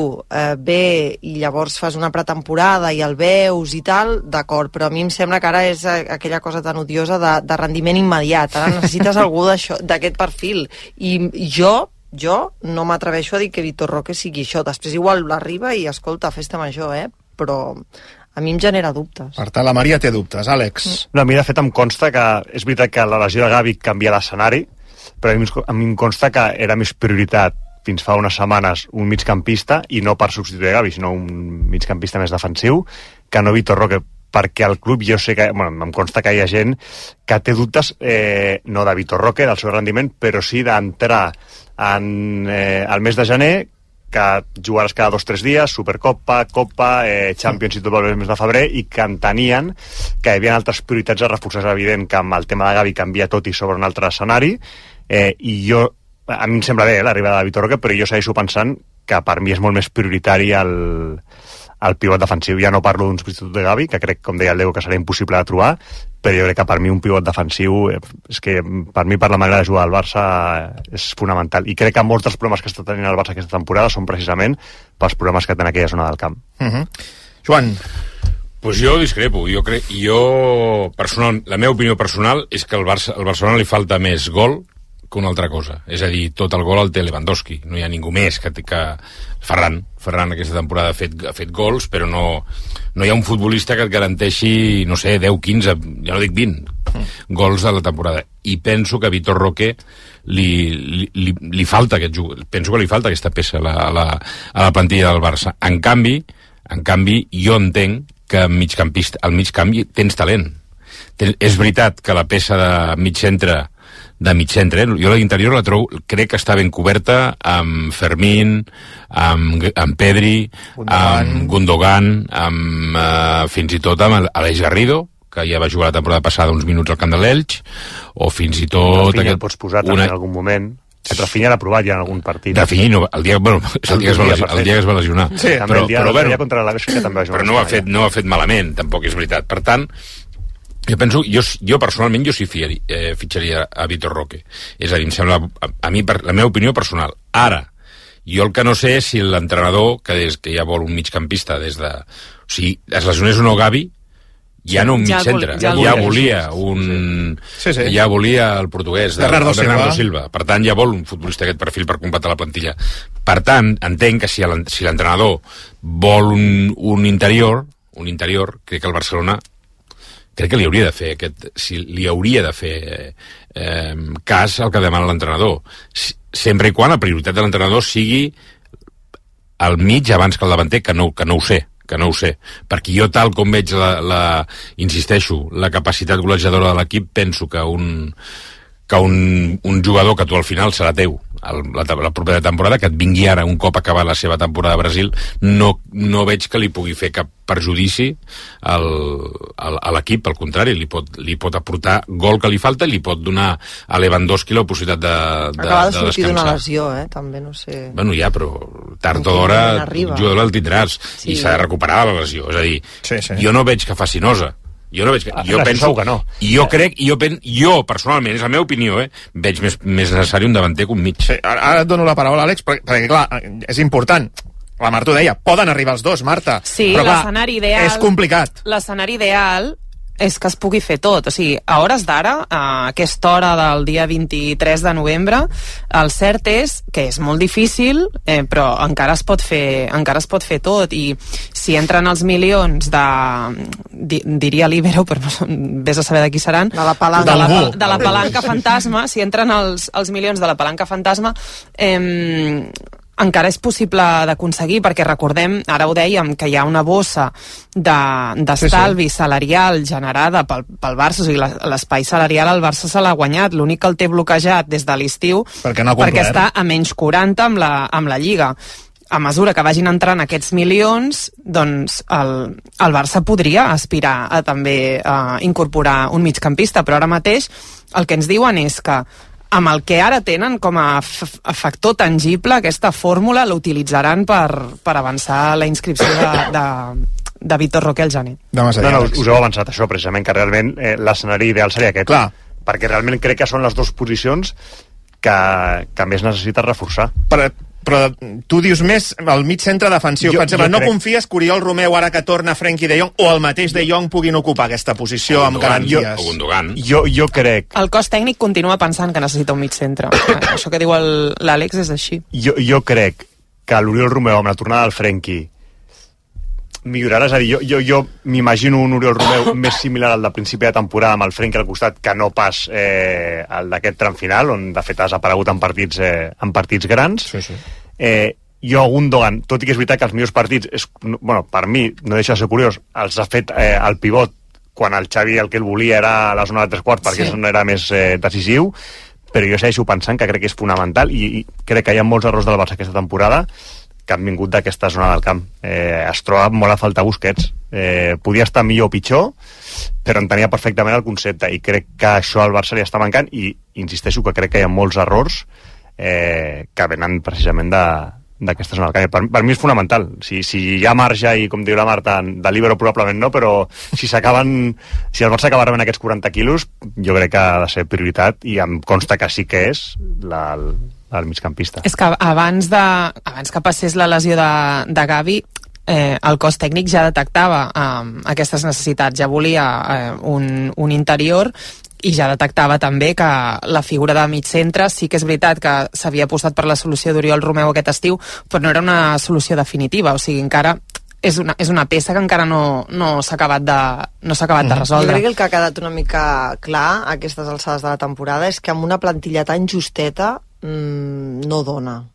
ve i llavors fas una pretemporada i el veus i tal, d'acord, però a mi em sembla que ara és aquella cosa tan odiosa de rendiment immediat. Ara necessites algú d'aquest perfil. I jo no m'atreveixo a dir que Vitor Roque sigui això. Després igual l'arriba i, escolta, festa major, però a mi em genera dubtes. Per tant, la Maria té dubtes. Àlex? No, a mi, de fet, em consta que és veritat que la lesió de Gavi canvia l'escenari, però a mi em consta que era més prioritat fins fa unes setmanes un migcampista i no per substituir Gavi, sinó un migcampista més defensiu que no Vitor Roque, perquè al club jo sé que, em consta que hi ha gent que té dubtes, no de Vitor Roque, del seu rendiment, però sí d'entrar al mes de gener, que jugaràs cada 2 o 3 dies, Supercopa, Copa, Champions i tot el mes de febrer, i que entenien que hi havia altres prioritats a reforçar. És evident que amb el tema de Gavi canvia tot i sobre un altre escenari, i a mi em sembla bé l'arribada de Vitor Roque, però jo segueixo pensant que per mi és molt més prioritari el pivot defensiu. Ja no parlo d'un substitut de Gavi, que crec, com deia el Leo, que serà impossible de trobar, però jo crec que per mi un pivot defensiu és que per mi, per la manera de jugar al Barça, és fonamental. I crec que molts dels problemes que està tenint el Barça aquesta temporada són precisament pels problemes que té en aquella zona del camp. Joan? Pues jo discrepo. La meva opinió personal és que al Barcelona li falta més gol que una altra cosa. És a dir, tot el gol el té Lewandowski. No hi ha ningú més que Ferran aquesta temporada ha fet gols, però no hi ha un futbolista que et garanteixi, no sé, 10, 15, ja no dic 20 gols de la temporada. I penso que a Vitor Roque li falta aquest jugador. Penso que li falta aquesta peça a la plantilla del Barça. En canvi, jo entenc que al mig camp tens talent. És veritat que la peça de mig centre, jo a l'interior la trobo, crec que està ben coberta amb Fermín, amb Pedri, amb Gundogan, fins i tot amb Aleix Garrido, que ja va jugar la temporada passada uns minuts al camp de l'Elx, o fins i tot... El pots posar també en algun moment. Rafinha l'ha provat ja en algun partit. Rafinha, el dia que es va lesionar. Sí, però bueno, contra la Bèlgica també va jugar. Però no ho ha fet malament, tampoc és veritat. Per tant, jo penso, jo personalment sí fitxaria a Vitor Roque. És a dir, em sembla, a mi, la meva opinió personal. Ara, jo el que no sé és si l'entrenador, que ja vol un migcampista des de... O sigui, es lesionés o no Gavi, ja no un mig centre, ja volia el portuguès, Bernardo Silva. Per tant, ja vol un futbolista d'aquest perfil per completar la plantilla. Per tant, entenc que si l'entrenador vol un interior, crec que el Barcelona li hauria de fer cas al que demana l'entrenador, sempre i quan la prioritat de l'entrenador sigui al mig abans que el davanter, que no ho sé, perquè jo, tal com veig insisteixo, la capacitat golejadora de l'equip, penso que un jugador que tu al final serà teu la propera temporada, que et vingui ara un cop acabar la seva temporada a Brasil, no veig que li pugui fer cap perjudici a l'equip, al contrari, li pot aportar gol que li falta i li pot donar a Lewandowski la possibilitat de acaba de sortir descansar. d'una lesió, també no sé... Bueno, ja, però tard o d'hora el jugador el tindràs i s'ha de recuperar la lesió, és a dir, jo no veig que faci nosa. Jo penso que no. Jo personalment, és la meva opinió, veig més necessari un davanter que un mig. Sí, ara et dono la paraula, Àlex, perquè clar, és important. La Marta ho deia, poden arribar els dos, Marta. Sí, però l'escenari ideal... És complicat. L'escenari ideal és que es pugui fer tot. O sigui, a hores d'ara, a aquesta hora del dia 23 de novembre, el cert és que és molt difícil, però encara es pot fer tot. I si entren els milions diria l'Ibero, però no, vés a saber de qui seran, de la palanca fantasma, si entren els milions de la palanca fantasma, encara és possible d'aconseguir, perquè recordem, ara ho dèiem, que hi ha una bossa d'estalvi salarial generada pel Barça, o sigui, l'espai salarial al Barça se l'ha guanyat, l'únic que el té bloquejat des de l'estiu perquè està a menys 40 amb la Lliga. A mesura que vagin entrant aquests milions, doncs el Barça podria aspirar a també incorporar un migcampista, però ara mateix el que ens diuen és que amb el que ara tenen com a factor tangible, aquesta fórmula l'utilitzaran per avançar la inscripció de Vitor Roque al gener. No, us heu avançat això, precisament, que realment l'escenari ideal seria aquest. Clar. Perquè realment crec que són les dues posicions que més necessita reforçar. Però tu dius més el mig centre defensiu. Per exemple, no confies que Oriol Romeu, ara que torna Frenkie de Jong, o el mateix de Jong puguin ocupar aquesta posició amb garanties? Jo crec... El cos tècnic continua pensant que necessita un mig centre. Això que diu l'Àlex és així. Jo crec que l'Oriol Romeu, amb la tornada del Frenkie, millorarà, és a dir, jo m'imagino un Oriol Romeu més similar al de principi de temporada amb el Frenkie al costat que no pas el d'aquest tram final, on de fet has aparegut en partits grans. Jo Gundogan, tot i que és veritat que els millors partits per mi, no deixa de ser curiós, els ha fet el pivot quan el Xavi el que el volia era a la zona de 3/4 perquè és on era més decisiu, però jo segueixo pensant que crec que és fonamental i crec que hi ha molts errors del Barça aquesta temporada que han vingut d'aquesta zona del camp. Es troba molt a faltar Busquets. Podia estar millor o pitjor, però entenia perfectament el concepte, i crec que això al Barça li està mancant, i insisteixo que crec que hi ha molts errors que venen precisament d'aquesta zona del camp. Per mi és fonamental. Si hi ha marge, i com diu la Marta, de Líbero probablement no, però si el Barça acaba rebent aquests 40 quilos, jo crec que ha de ser prioritat, i em consta que sí que és el migcampista. És que abans que passés la lesió de Gavi, el cos tècnic ja detectava aquestes necessitats, ja volia un interior, i ja detectava també que la figura de mig centre sí que és veritat que s'havia apostat per la solució d'Oriol Romeu aquest estiu, però no era una solució definitiva, o sigui, encara és una peça que encara no s'ha acabat de resoldre. Jo crec que el que ha quedat una mica clar a aquestes alçades de la temporada és que amb una plantilla tan justeta no dona.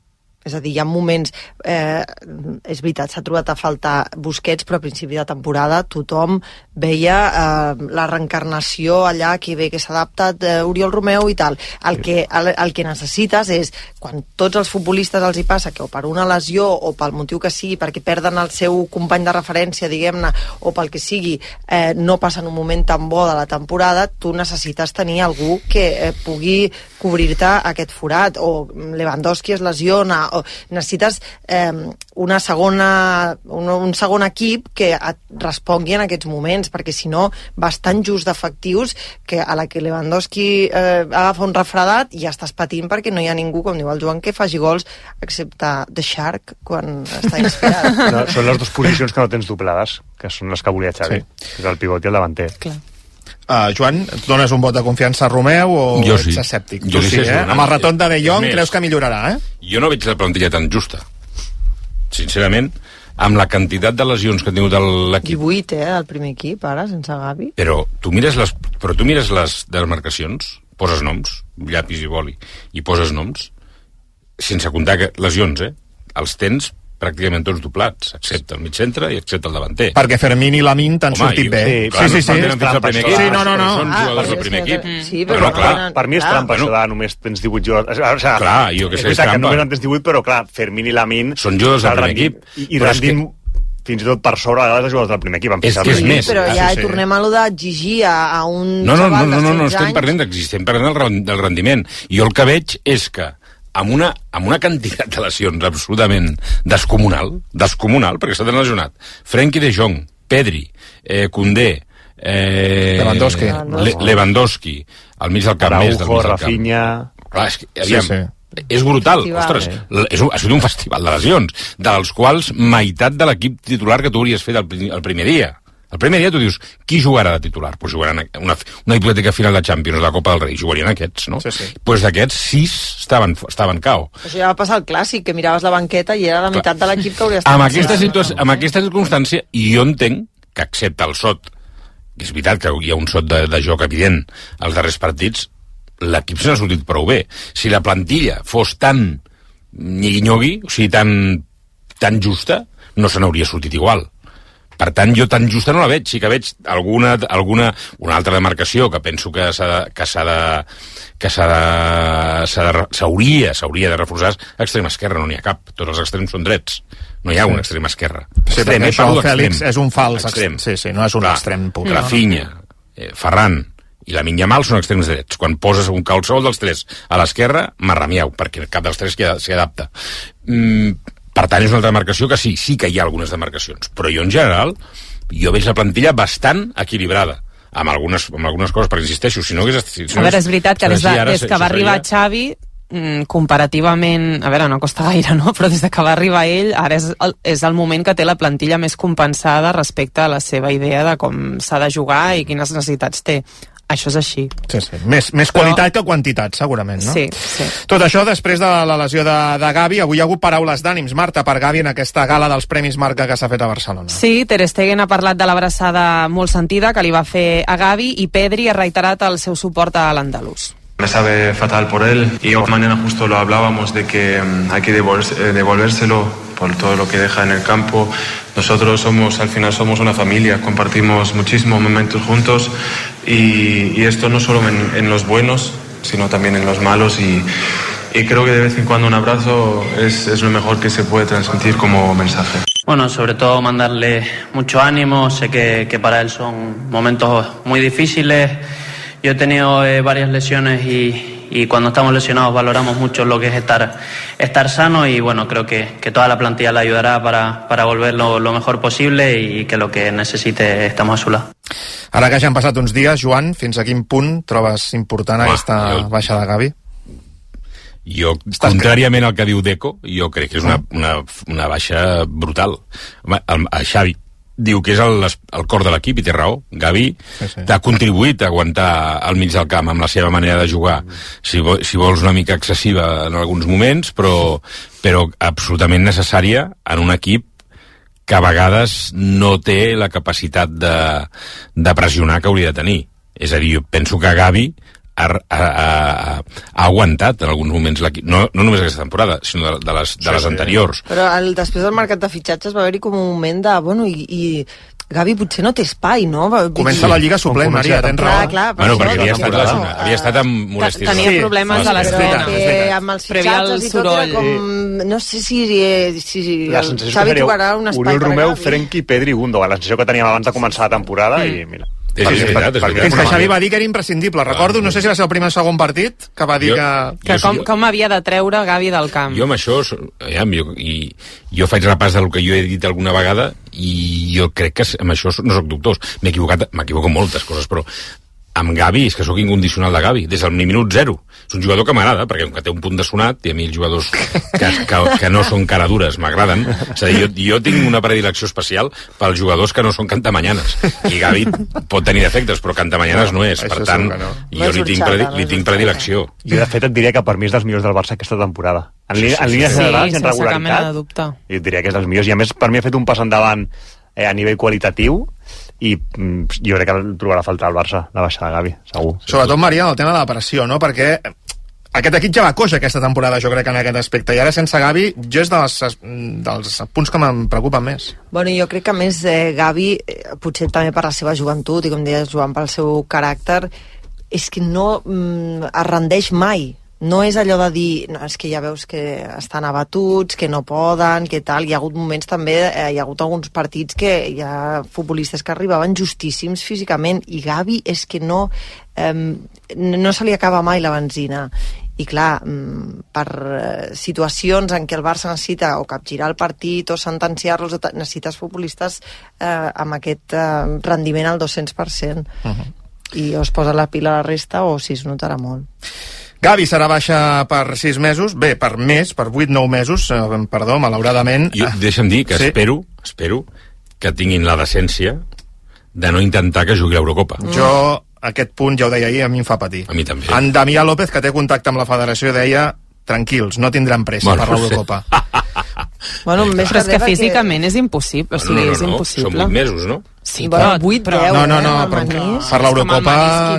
És a dir, hi ha moments... és veritat, s'ha trobat a faltar Busquets, però a principi de temporada tothom veia la reencarnació allà, que bé que s'ha adaptat Oriol Romeu i tal. El que necessites és, quan tots els futbolistes els hi passa que o per una lesió o pel motiu que sigui, perquè perden el seu company de referència, diguem-ne, o pel que sigui, no passen un moment tan bo de la temporada, tu necessites tenir algú que pugui cobrir-te aquest forat, o Lewandowski es lesiona, o necessites un segon equip que et respongui en aquests moments, perquè si no vas tan just d'efectius que a la que Lewandowski agafa un refredat ja estàs patint perquè no hi ha ningú, com diu el Joan, que faci gols excepte The Shark quan està inspirat. No, són les dues posicions que no tens doblades, que són les que volia Xavi, que és el pivot i el davanter. Clar. Joan, dones un vot de confiança a Romeu o jo sí. ets escèptic? Jo sí, Amb el retorn de De Jong creus que millorarà, Jo no veig la plantilla tan justa. Sincerament, amb la quantitat de lesions que ha tingut l'equip... 18, el primer equip, ara, sense Gavi. Però tu mires les demarcacions, poses noms, llapis i boli, i poses noms, sense comptar que lesions, els tens pràcticament tots doblats, excepte el mig centre i excepte el davanter. Perquè Fermín i Lamine t'han sortit bé. Sí. No. Són jugadors del primer equip. Sí, però clar. Per mi és trampa això de només tens 18 jugadors. Clar, jo que sé, és trampa. Que només en tens 18, però clar, Fermín i Lamine... Són jugadors del primer equip. I rendint fins i tot per sobre a vegades de jugadors del primer equip. És que és més. Però ja tornem a lo d'exigir a un xaval de 16 anys... No estem parlant d'exigir, estem parlant del rendiment. Jo el que veig és que amb una quantitat de lesions absolutament descomunal, perquè s'ha lesionat Frenkie de Jong, Pedri, Koundé, Lewandowski, al mig del camp, Araujo, Rafinha... Clar, és brutal, ostres, ha sigut un festival de lesions, dels quals meitat de l'equip titular que tu hauries fet el primer dia. El primer dia tu dius, qui jugarà de titular? Pues jugaran una hipotètica final de Champions, la Copa del Rei, jugarien aquests, no? Sí. Pues d'aquests 6 estaven cao. Això ja va passar al Clàssic, que miraves la banqueta i era la meitat de l'equip que hauria estat... Amb aquesta circumstància, jo entenc que excepte el sot, que és veritat que hi ha un sot de joc evident als darrers partits, l'equip se n'ha sortit prou bé. Si la plantilla fos tan nyigui-nyogui, o sigui, tan justa, no se n'hauria sortit igual. Per tant, jo tan justa no la veig. Sí que veig una altra demarcació que penso que s'hauria de reforçar. Extrem esquerra no n'hi ha cap. Tots els extrems són drets. No hi ha un extrem esquerra. Sí, perquè això Fèlix és un fals extrem. Sí, no és un extrem pur. Rafinha, Ferran i Lamine Yamal són extrems drets. Quan poses un qualsevol dels tres a l'esquerra, marramiau, perquè cap dels tres s'hi adapta. Per tant, és una altra demarcació que sí que hi ha algunes demarcacions, però jo en general veig la plantilla bastant equilibrada amb algunes coses, perquè insisteixo, si no hagués... A veure, és veritat que des que va arribar Xavi, comparativament, a veure, no costa gaire, no? Però des que va arribar ell, ara és el moment que té la plantilla més compensada respecte a la seva idea de com s'ha de jugar i quines necessitats té. Això és així. Sí. Més qualitat que quantitat, segurament, no? Sí. Tot això després de la lesió de Gavi. Avui hi ha hagut paraules d'ànims, Marta, per Gavi en aquesta gala dels Premis Marca que s'ha fet a Barcelona. Sí, Ter Stegen ha parlat de l'abraçada molt sentida que li va fer a Gavi i Pedri ha reiterat el seu suport a l'andalús. Me sabe fatal por él y mañana justo lo hablábamos de que hay que devolvérselo por todo lo que deja en el campo. Nosotros al final somos una familia, compartimos muchísimos momentos juntos y esto no solo en los buenos, sino también en los malos y creo que de vez en cuando un abrazo es lo mejor que se puede transmitir como mensaje. Bueno, sobre todo mandarle mucho ánimo, sé que para él son momentos muy difíciles. Yo he tenido varias lesiones y cuando estamos lesionados valoramos mucho lo que es estar sano y bueno, creo que toda la plantilla le ayudará para volver lo mejor posible y que lo que necesite estamos a su lado. Ara que ja han passat uns dies, Joan, fins a quin punt trobes important aquesta baixa de Gavi? Jo, contràriament al que diu Deco, jo crec que és una baixa brutal. A Xavi diu que és el cor de l'equip i té raó. Gavi t'ha contribuït a aguantar al mig del camp amb la seva manera de jugar, si vols una mica excessiva en alguns moments, però absolutament necessària en un equip que a vegades no té la capacitat de pressionar que hauria de tenir. És a dir, jo penso que Gavi ha aguantat en alguns moments l'equip, no només aquesta temporada, sinó de les anteriors. Però després del mercat de fitxatges va haver-hi com un moment de, bueno, i Gavi potser no té espai, no? Comença la Lliga suplent, Maria, tens raó. Clar, bueno, perquè havia estat lesionat, havia estat amb molèsties. Tenia problemes a l'esquena. Amb els fitxatges i tot era com... No sé si el Xavi trobarà un espai per Oriol Gavi. Romeu, Frenkie, Pedri i Gundogan, la sensació que teníem abans de començar la temporada i mira... És veritat. Fins que Xavi va dir que era imprescindible. Recordo, no sé si va ser el primer o segon partit, que va dir que com havia de treure Gavi del camp. Jo amb això, jo faig repàs del que jo he dit alguna vegada i jo crec que amb això no soc dubtós. M'equivoco en moltes coses, però amb Gavi és que sóc incondicional de Gavi, des del minut 0. És un jugador que m'agrada, perquè com que té un punt de sonat, i a mi els jugadors que no són caradures m'agraden. És a dir, jo tinc una predilecció especial pels jugadors que no són cantamanyanes. I Gavi pot tenir defectes, però cantamanyanes no és. Per tant, jo li tinc predilecció. Jo, de fet, et diria que per mi és dels millors del Barça aquesta temporada. En línies generals, en regularitat, jo et diria que és dels millors. I a més, per mi ha fet un pas endavant a nivell qualitatiu, i jo crec que el trobarà a faltar al Barça la baixada de Gavi, segur. Sobretot, Maria, el tema de la pressió, no? Perquè aquest equip ja va coix aquesta temporada, jo crec, en aquest aspecte, i ara sense Gavi jo és dels punts que me'n preocupen més. Bueno, jo crec que a més Gavi, potser també per la seva joventut i com deies, Joan, pel seu caràcter, és que no es rendeix mai. No és allò de dir, no, és que ja veus que estan abatuts, que no poden, que tal. Hi ha hagut moments també, hi ha hagut alguns partits que hi ha futbolistes que arribaven justíssims físicament, i Gavi és que no se li acaba mai la benzina. I clar, per situacions en què el Barça necessita o capgirar el partit o sentenciar-los, necessites futbolistes amb aquest rendiment al 200%. I o es posa la pila a la resta o si es notarà molt. Gavi serà baixa per 6 mesos, bé, per més, per 8-9 mesos, perdó, malauradament. Deixa'm dir que espero que tinguin la decència de no intentar que jugui l'Eurocopa. Jo, aquest punt, ja ho deia ahir, a mi em fa patir. A mi també. En Damià López, que té contacte amb la federació, deia, tranquils, no tindran pressa per l'Eurocopa. Bueno, però és que físicament és impossible, o sigui, és impossible. Són 8 mesos, no? Sí, però 8-10. No, però per l'Eurocopa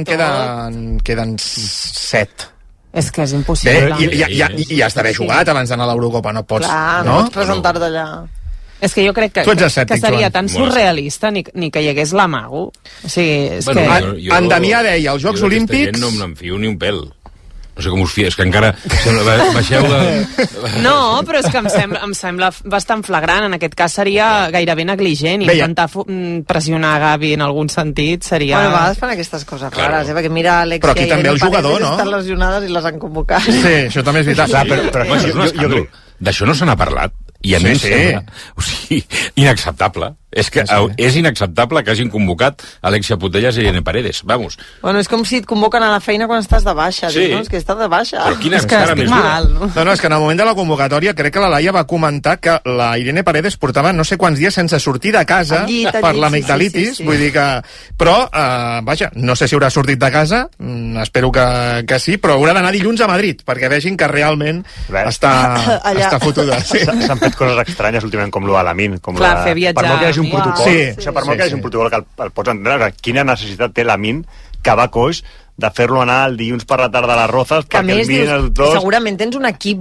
en queden 7. És que és impossible. Bé, i has d'haver jugat abans d'anar a l'Eurocopa, no pots... Clar, no pots presentar-te allà. És que jo crec que seria tan surrealista ni que hi hagués l'amago. O sigui, és que... En Damià deia, als Jocs Olímpics... No me'n fio ni un pèl. No sé com us fies, que encara baixeu de... No, però és que em sembla bastant flagrant. En aquest cas seria gairebé negligent. Intentar pressionar Gavi en algun sentit seria... Bueno, a vegades fan aquestes coses rares, perquè mira Alexia... Però aquí també el jugador, no? Estan lesionades i les han convocat. Sí, això també és veritat. Però això és un escàndol. D'això no se n'ha parlat. I a mi em sembla, o sigui, inacceptable. És que és inacceptable que hagin convocat Alexia Putellas i Irene Paredes, vamos. Bueno, és com si et convoquen a la feina quan estàs de baixa. Sí. No? És que estàs de baixa. Però quina cara més dura. No, és que en el moment de la convocatòria crec que la Laia va comentar que la Irene Paredes portava no sé quants dies sense sortir de casa per l'amigdalitis, vull dir que... Però, vaja, no sé si haurà sortit de casa, espero que sí, però haurà d'anar dilluns a Madrid, perquè vegin que realment està fotuda. S'han fet coses estranyes últimament, com l'Alamin. Clar, fer viatjar. Per molt que hi hagi un protocol, per molt que hi hagi un protocol que el pots entendre, quina necessitat té l'Alamin, que va coix, de fer-lo anar el dilluns per la tarda a les Rozas, que perquè el mirin els dos... Segurament tens un equip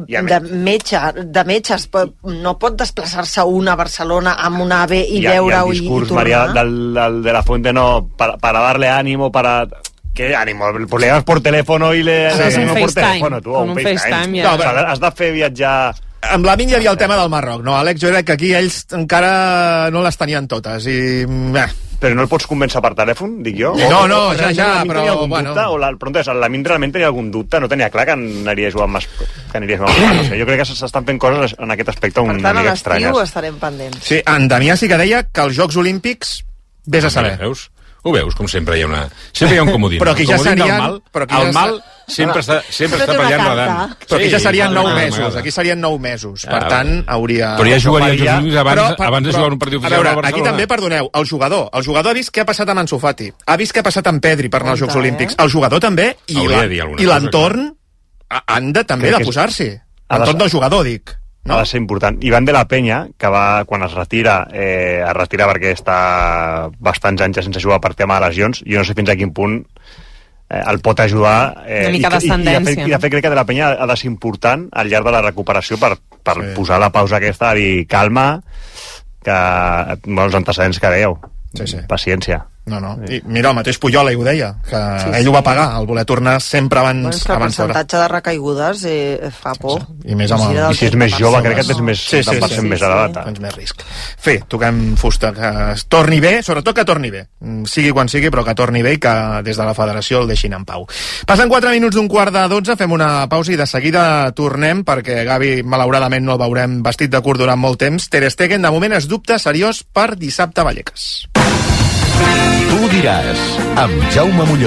de metges, no pot desplaçar-se un a Barcelona amb un AVE i veure-ho i tornar. I el discurs, Maria, del de la Fuente, no, para darle ánimo, para... ¿Qué ánimo? Pues le llamas por teléfono y le... Es un FaceTime. Con un FaceTime. No, has de fer viatjar... Amb la Min hi havia el tema del Marroc, no, Àlex? Jo crec que aquí ells encara no les tenien totes i... Però no el pots convèncer per telèfon, dic jo? No, ja, però... Bueno. Però entonces, la Min realment tenia algun dubte, no tenia clar que aniria a jugar amb no sé, jo crec que s'estan fent coses en aquest aspecte una mica estranyes. Per tant, a l'estiu estarem pendents. Sí, en Damià sí que deia que els Jocs Olímpics vés a saber. Ho veus, com sempre hi ha un comodín. Però aquí ja serien... El mal sempre està per allà nedant. Però aquí ja serien 9 mesos. Aquí serien 9 mesos. Per tant, hauria... Però ja jugaria abans de jugar un partit oficial. A veure, aquí també, perdoneu, el jugador ha vist què ha passat amb Ansu Fati, ha vist què ha passat amb Pedri per anar als Jocs Olímpics. El jugador també, i l'entorn han de també de posar-s'hi. L'entorn del jugador, dic. Ha de ser important. Ivan de la Peña, que quan es retira perquè està bastants anys sense jugar per tema de lesions, jo no sé fins a quin punt el pot ajudar una mica d'ascendència, i de fet crec que de la penya ha de ser important al llarg de la recuperació per posar la pausa aquesta, dir calma, que els antecedents que dèieu, paciència. No. I mira, el mateix Puyol ho deia, que ell ho va pagar, el voler tornar sempre abans el percentatge de recaigudes fa por. I més amb I si és més jove, crec que tens més elevat. Tens més risc. Toquem fusta, que es torni bé, sobretot que torni bé. Sigui quan sigui, però que torni bé i que des de la federació el deixin en pau. Passen 4 minuts d'un 11:15, fem una pausa i de seguida tornem, perquè Gavi, malauradament, no el veurem vestit de curt durant molt temps. Ter Stegen, de moment, es dubta seriós per dissabte a Vallecas. Tu diràs, amb Jaume Molló.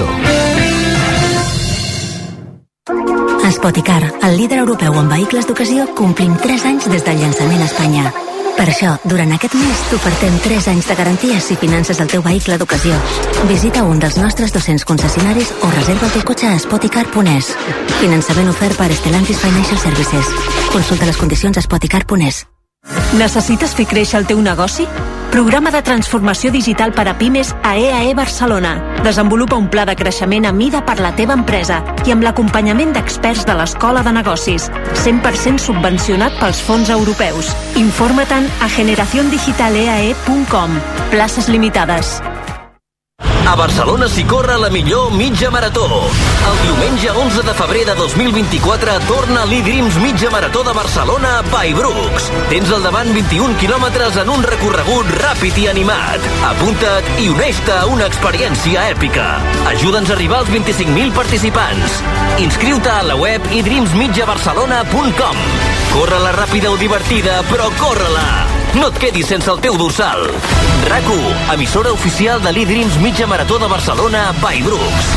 Spoticar, el líder europeu en vehicles d'ocasió, complim 3 anys des del llançament a Espanya. Per això, durant aquest mes t'ofertem 3 anys de garantia si finances el teu vehicle d'ocasió. Visita un dels nostres 200 concessionaris o reserva el teu cotxe a spoticar.es. Finançament ofert per Stellantis Financial Services. Consulta les condicions a spoticar.es. Necessites fer créixer el teu negoci? Programa de transformació digital per a pimes a EAE Barcelona. Desenvolupa un pla de creixement a mida per la teva empresa i amb l'acompanyament d'experts de l'Escola de Negocis. 100% subvencionat pels fons europeus. Informa-te'n a generaciondigitaleae.com. Places limitades. A Barcelona s'hi corre la millor mitja marató. El diumenge 11 de febrer de 2024 torna l'E-Dreams Mitja Marató de Barcelona by Brooks. Tens al davant 21 quilòmetres en un recorregut ràpid i animat. Apunta't i uneix-te a una experiència èpica. Ajuda'ns a arribar als 25.000 participants. Inscriu-te a la web edreamsmitjabarcelona.com. Corre-la ràpida o divertida, però corre-la! No et quedis sense el teu dorsal. RAC1, emissora oficial de l'E-Dreams Mitja Marató de Barcelona by Brooks.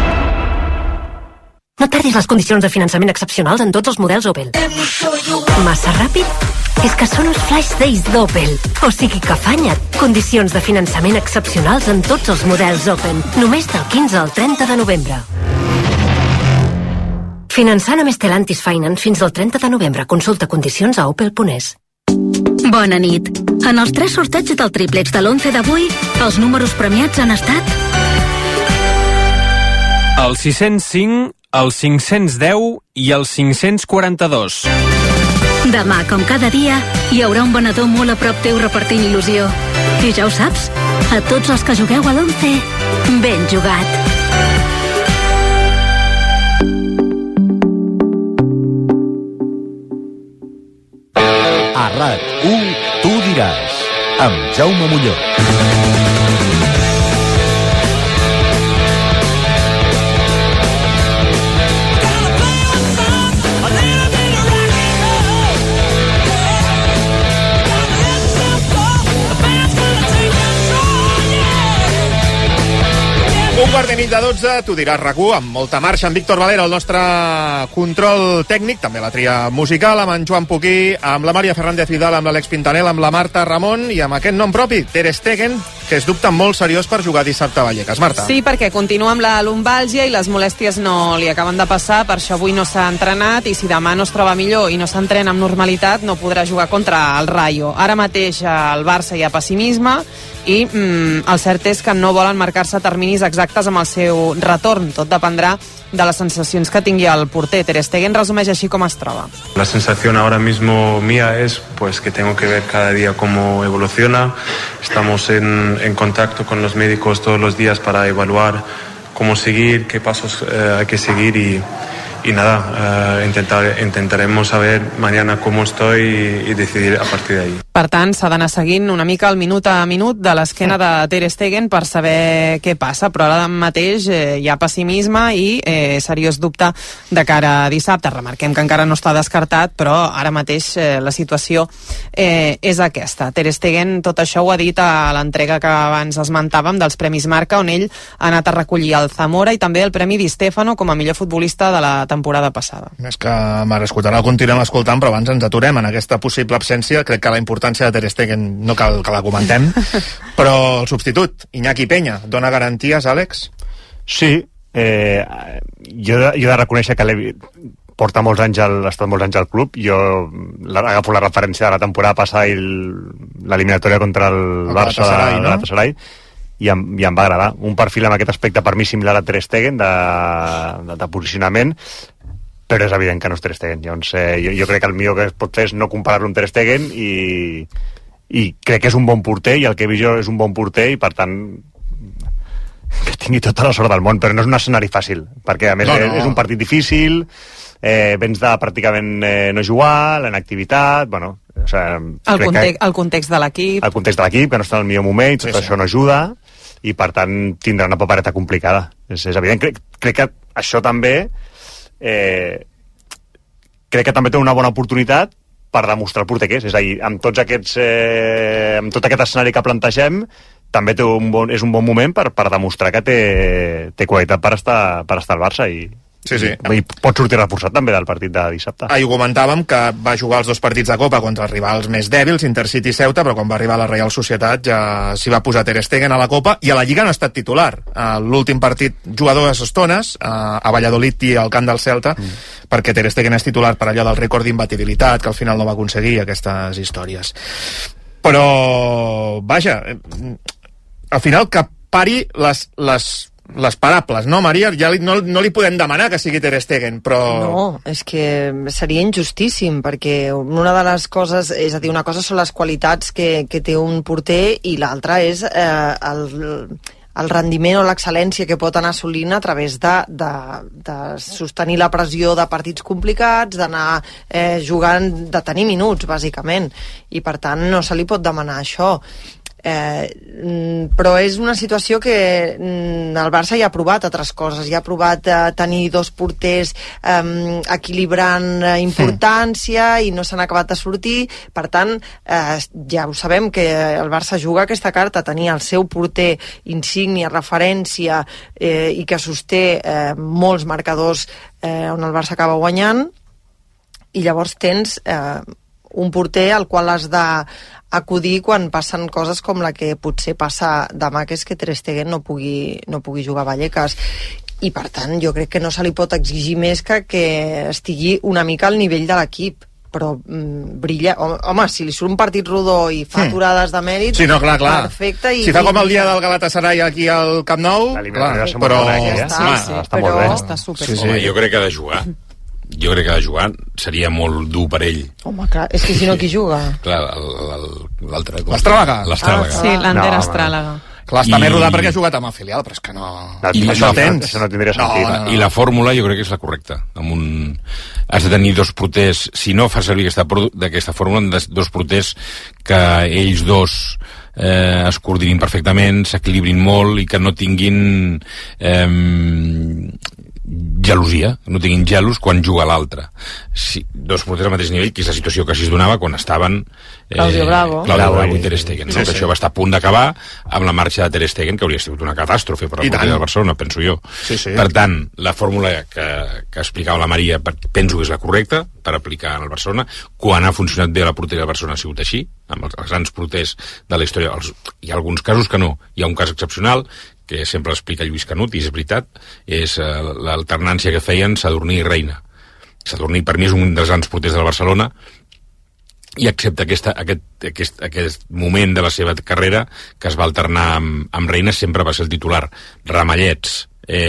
No et perdis les condicions de finançament excepcionals en tots els models Opel. Massa ràpid? És que són els Flash Days d'Opel. O sigui que afanya't. Condicions de finançament excepcionals en tots els models Opel. Només del 15 al 30 de novembre. Finançant amb Stellantis Finance fins al 30 de novembre. Consulta condicions a opel.es. Bona nit. En els 3 sorteigs del triplex de l'11 d'avui, els números premiats han estat... El 605, el 510 i el 542. Demà, com cada dia, hi haurà un venedor molt a prop teu repartint il·lusió. I ja ho saps, a tots els que jugueu a l'11, ben jugat. A RAC1, tu diràs, amb Jaume Molló. Un quart de nit de 12, tu diràs RAC1, amb molta marxa, amb Víctor Valera, el nostre control tècnic, també la tria musical, amb en Joan Puquí, amb la Maria Fernández Vidal, amb l'Àlex Pintanel, amb la Marta Ramon i amb aquest nom propi, Ter Stegen, que es dubta molt seriós per jugar dissabte a Vallecas. Marta. Sí, perquè continua amb la lumbàlgia i les molèsties no li acaben de passar, per això avui no s'ha entrenat i si demà no es troba millor i no s'entrena amb normalitat no podrà jugar contra el Rayo. Ara mateix al Barça hi ha pessimisme i el cert és que no volen marcar-se terminis exactes amb el seu retorn. Tot dependrà de les sensacions que tingui el porter. Ter Stegen resumeix així com es troba. La sensación ahora mismo mía es pues que tengo que ver cada día cómo evoluciona. Estamos en contacto con los médicos todos los días para evaluar cómo seguir, qué pasos hay que seguir y nada, intentaremos saber mañana cómo estoy y decidir a partir de ahí. Per tant, s'ha d'anar seguint una mica el minut a minut de l'esquena de Ter Stegen per saber què passa, però ara mateix hi ha pessimisme i seriós dubte de cara a dissabte. Remarquem que encara no està descartat, però ara mateix la situació és aquesta. Ter Stegen tot això ho ha dit a l'entrega que abans esmentàvem dels Premis Marca, on ell ha anat a recollir el Zamora i també el Premi Di Stefano com a millor futbolista de la temporada passada. És que merescut, ara el continuem escoltant, però abans ens aturem en aquesta possible absència. Crec que la importància de Ter Stegen no cal que la comentem, però el substitut, Iñaki Peña, dona garanties, Àlex? Sí, jo he de reconèixer que porta molts anys ha estat molts anys al club. Jo agafo la referència de la temporada passada i l'eliminatòria contra el Barça de Galatasaray, i em va agradar. Un perfil en aquest aspecte per mi similar a Ter Stegen de posicionament, però és evident que no és Ter Stegen. Llavors, jo crec que el millor que es pot fer és no comparar-lo amb Ter Stegen i crec que és un bon porter i el que he vist jo és un bon porter i per tant que tingui tota la sort del món, però no és un escenari fàcil perquè a més és un partit difícil, vens de pràcticament no jugar, la inactivitat, bueno, o sigui, el context de l'equip, que no està en el millor moment i tot això no ajuda i per tant tindrà una papereta complicada, és evident. Crec que això també crec que també té una bona oportunitat per demostrar el porter que és a dir, amb tot aquest escenari que plantegem també és un bon moment per demostrar que té qualitat per estar al Barça i pot sortir reforçat també del partit de dissabte. Ahir ho comentàvem que va jugar els 2 partits de Copa contra els rivals més dèbils, Intercity i Ceuta, però quan va arribar a la Real Societat ja s'hi va posar Ter Stegen a la Copa i a la Lliga no ha estat titular. L'últim partit juga 2 estones a Valladolid i al camp del Celta perquè Ter Stegen és titular per allò del rècord d'imbatibilitat que al final no va aconseguir, aquestes històries. Però, vaja, al final que pari les parables, no, Maria? Ja no li podem demanar que sigui Ter Stegen, però... No, és que seria injustíssim, perquè una de les coses, és a dir, una cosa són les qualitats que té un porter i l'altra és el rendiment o l'excel·lència que pot anar assolint a través de sostenir la pressió de partits complicats, d'anar jugant, de tenir minuts, bàsicament, i per tant no se li pot demanar això. Però és una situació que el Barça ja ha provat altres coses, ja ha provat tenir 2 porters equilibrant importància i no s'han acabat de sortir, per tant ja ho sabem que el Barça juga aquesta carta, tenir el seu porter insígnia, referència i que sosté molts marcadors on el Barça acaba guanyant, i llavors tens un porter al qual has d'acudir quan passen coses com la que potser passa demà, que és que Ter Stegen no pugui jugar a Vallecas. I per tant jo crec que no se li pot exigir més que estigui una mica al nivell de l'equip, però brilla. Home, si li surt un partit rodó i fa aturades de mèrit, sí, no, clar. Perfecte. Si fa com el dia del Galatasaray aquí al Camp Nou, però... Està super. Jo crec que ha de jugar. Jo crec que de jugar seria molt dur per ell. Home, clar, és que si no, qui juga? Clar, l'altre... L'Estràlaga? Sí, l'Ander Estràlaga. Clar, està més rodat perquè ha jugat amb el filial, però és que no... Això no tindria sentit. I la fórmula jo crec que és la correcta. Has de tenir 2 porters, si no fa servir d'aquesta fórmula, 2 porters que ells 2 es coordinin perfectament, s'equilibrin molt i que no tinguin gelosia, no tinguin gelos quan juga l'altre. 2 porters al mateix nivell, que és la situació que es donava quan estaven Claudio Bravo i Ter Stegen, que això va estar a punt d'acabar amb la marxa de Ter Stegen, que hauria sigut una catàstrofe per al porter del Barcelona, penso jo. Per tant, la fórmula que explicava la Maria penso que és la correcta per aplicar en el Barcelona. Quan ha funcionat bé la porteria del Barcelona ha sigut així, amb els grans porters de la història. Hi ha alguns casos que no. Hi ha un cas excepcional que sempre explica Lluís Canut, i és veritat, és l'alternància que feien Sadurní i Reina. Sadurní per mi és un dels grans porters del Barcelona, i excepte aquest moment de la seva carrera que es va alternar amb Reina, sempre va ser el titular. Ramallets,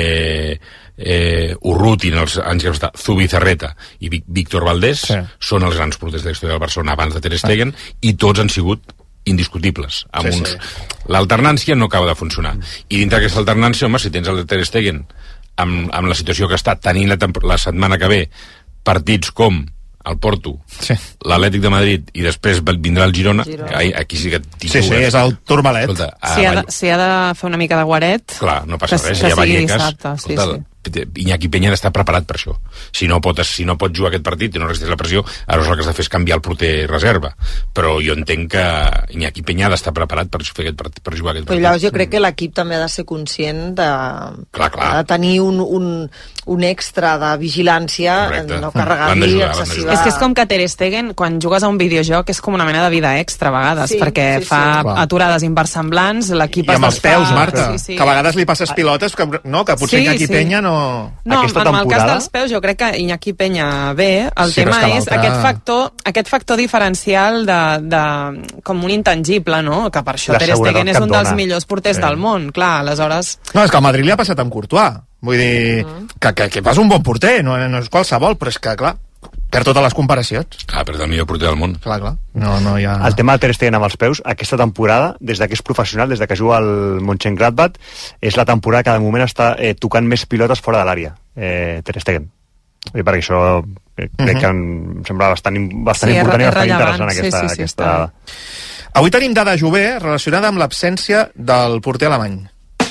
Urruti en els anys que va estar, Zubizarreta i Víctor Valdés són els grans porters de la història del Barcelona abans de Ter Stegen, i tots han sigut indiscutibles. L'alternància no acaba de funcionar, i dintre d'aquesta alternància, home, si tens el Ter Stegen amb la situació que està tenint la setmana que ve partits com el Porto, l'Atlètic de Madrid i després vindrà el Girona, aquí sí que és el Turmalet. Si ha de fer una mica de guaret, clar, no passa res, hi ha Vallecas. Iñaki Peña ha d'estar preparat per això. Si no pot jugar aquest partit i no resistir la pressió, aleshores el que has de fer és canviar el porter reserva. Però jo entenc que Iñaki Peña ha d'estar preparat per jugar aquest partit. Però llavors jo crec que l'equip també ha de ser conscient de tenir un extra de vigilància, no carregar-li excessiva... És que és com que Ter Stegen, quan jugues a un videojoc, és com una mena de vida extra a vegades, perquè fa aturades inversemblants, l'equip i amb els peus, Marta, que a vegades li passes pilotes que potser Iñaki Peña no no... No, en el cas dels peus jo crec que Iñaki Peña ve. El tema és aquest factor diferencial de com un intangible, no? Que per això Ter Stegen és un dels millors porters del món. Clar, aleshores... No, és que al Madrid li ha passat amb Courtois. Vull dir, que pas un bon porter, no és qualsevol, però és que, clar, per totes les comparacions. Clar, però el millor porter del món. Clar. No hi ha... El tema de Ter Stegen amb els peus, aquesta temporada, des que és professional, des que juga al Mönchengladbach, és la temporada que de moment està tocant més pilotes fora de l'àrea, Ter Stegen. I perquè això crec que em sembla bastant important i bastant interessant aquesta dada. Avui tenim dada Jové relacionada amb l'absència del porter alemany.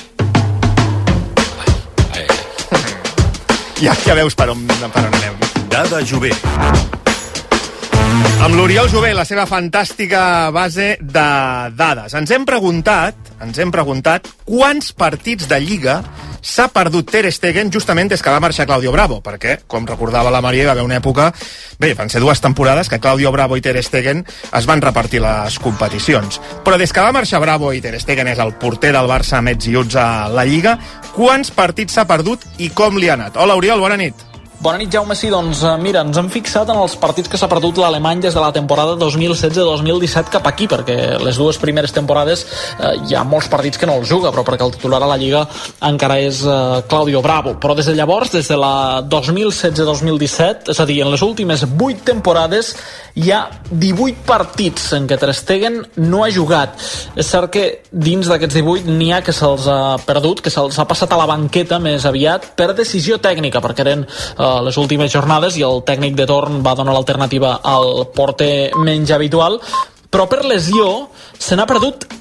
Ja veus per on anem. Dada Jové. Amb l'Oriol Jové, la seva fantàstica base de dades. Ens hem preguntat quants partits de Lliga s'ha perdut Ter Stegen justament des que va marxar Claudio Bravo, perquè, com recordava la Maria, hi va haver una època, van ser 2 temporades que Claudio Bravo i Ter Stegen es van repartir les competicions. Però des que va marxar Bravo i Ter Stegen és el porter del Barça amb ets i uts a la Lliga, quants partits s'ha perdut i com li ha anat? Hola, Oriol, bona nit. Bona nit, Jaume. Sí, doncs mira, ens hem fixat en els partits que s'ha perdut l'alemany des de la temporada 2016-2017 cap aquí, perquè les 2 primeres temporades hi ha molts partits que no els juga, però perquè el titular a la Lliga encara és Claudio Bravo. Però des de llavors, des de la 2016-2017, és a dir, en les últimes 8 temporades, hi ha 18 partits en què Ter Stegen no ha jugat. És cert que dins d'aquests 18 n'hi ha que se'ls ha perdut, que se'ls ha passat a la banqueta més aviat per decisió tècnica, perquè eren les últimes jornades i el tècnic de torn va donar l'alternativa al porter menys habitual, però per lesió se n'ha perdut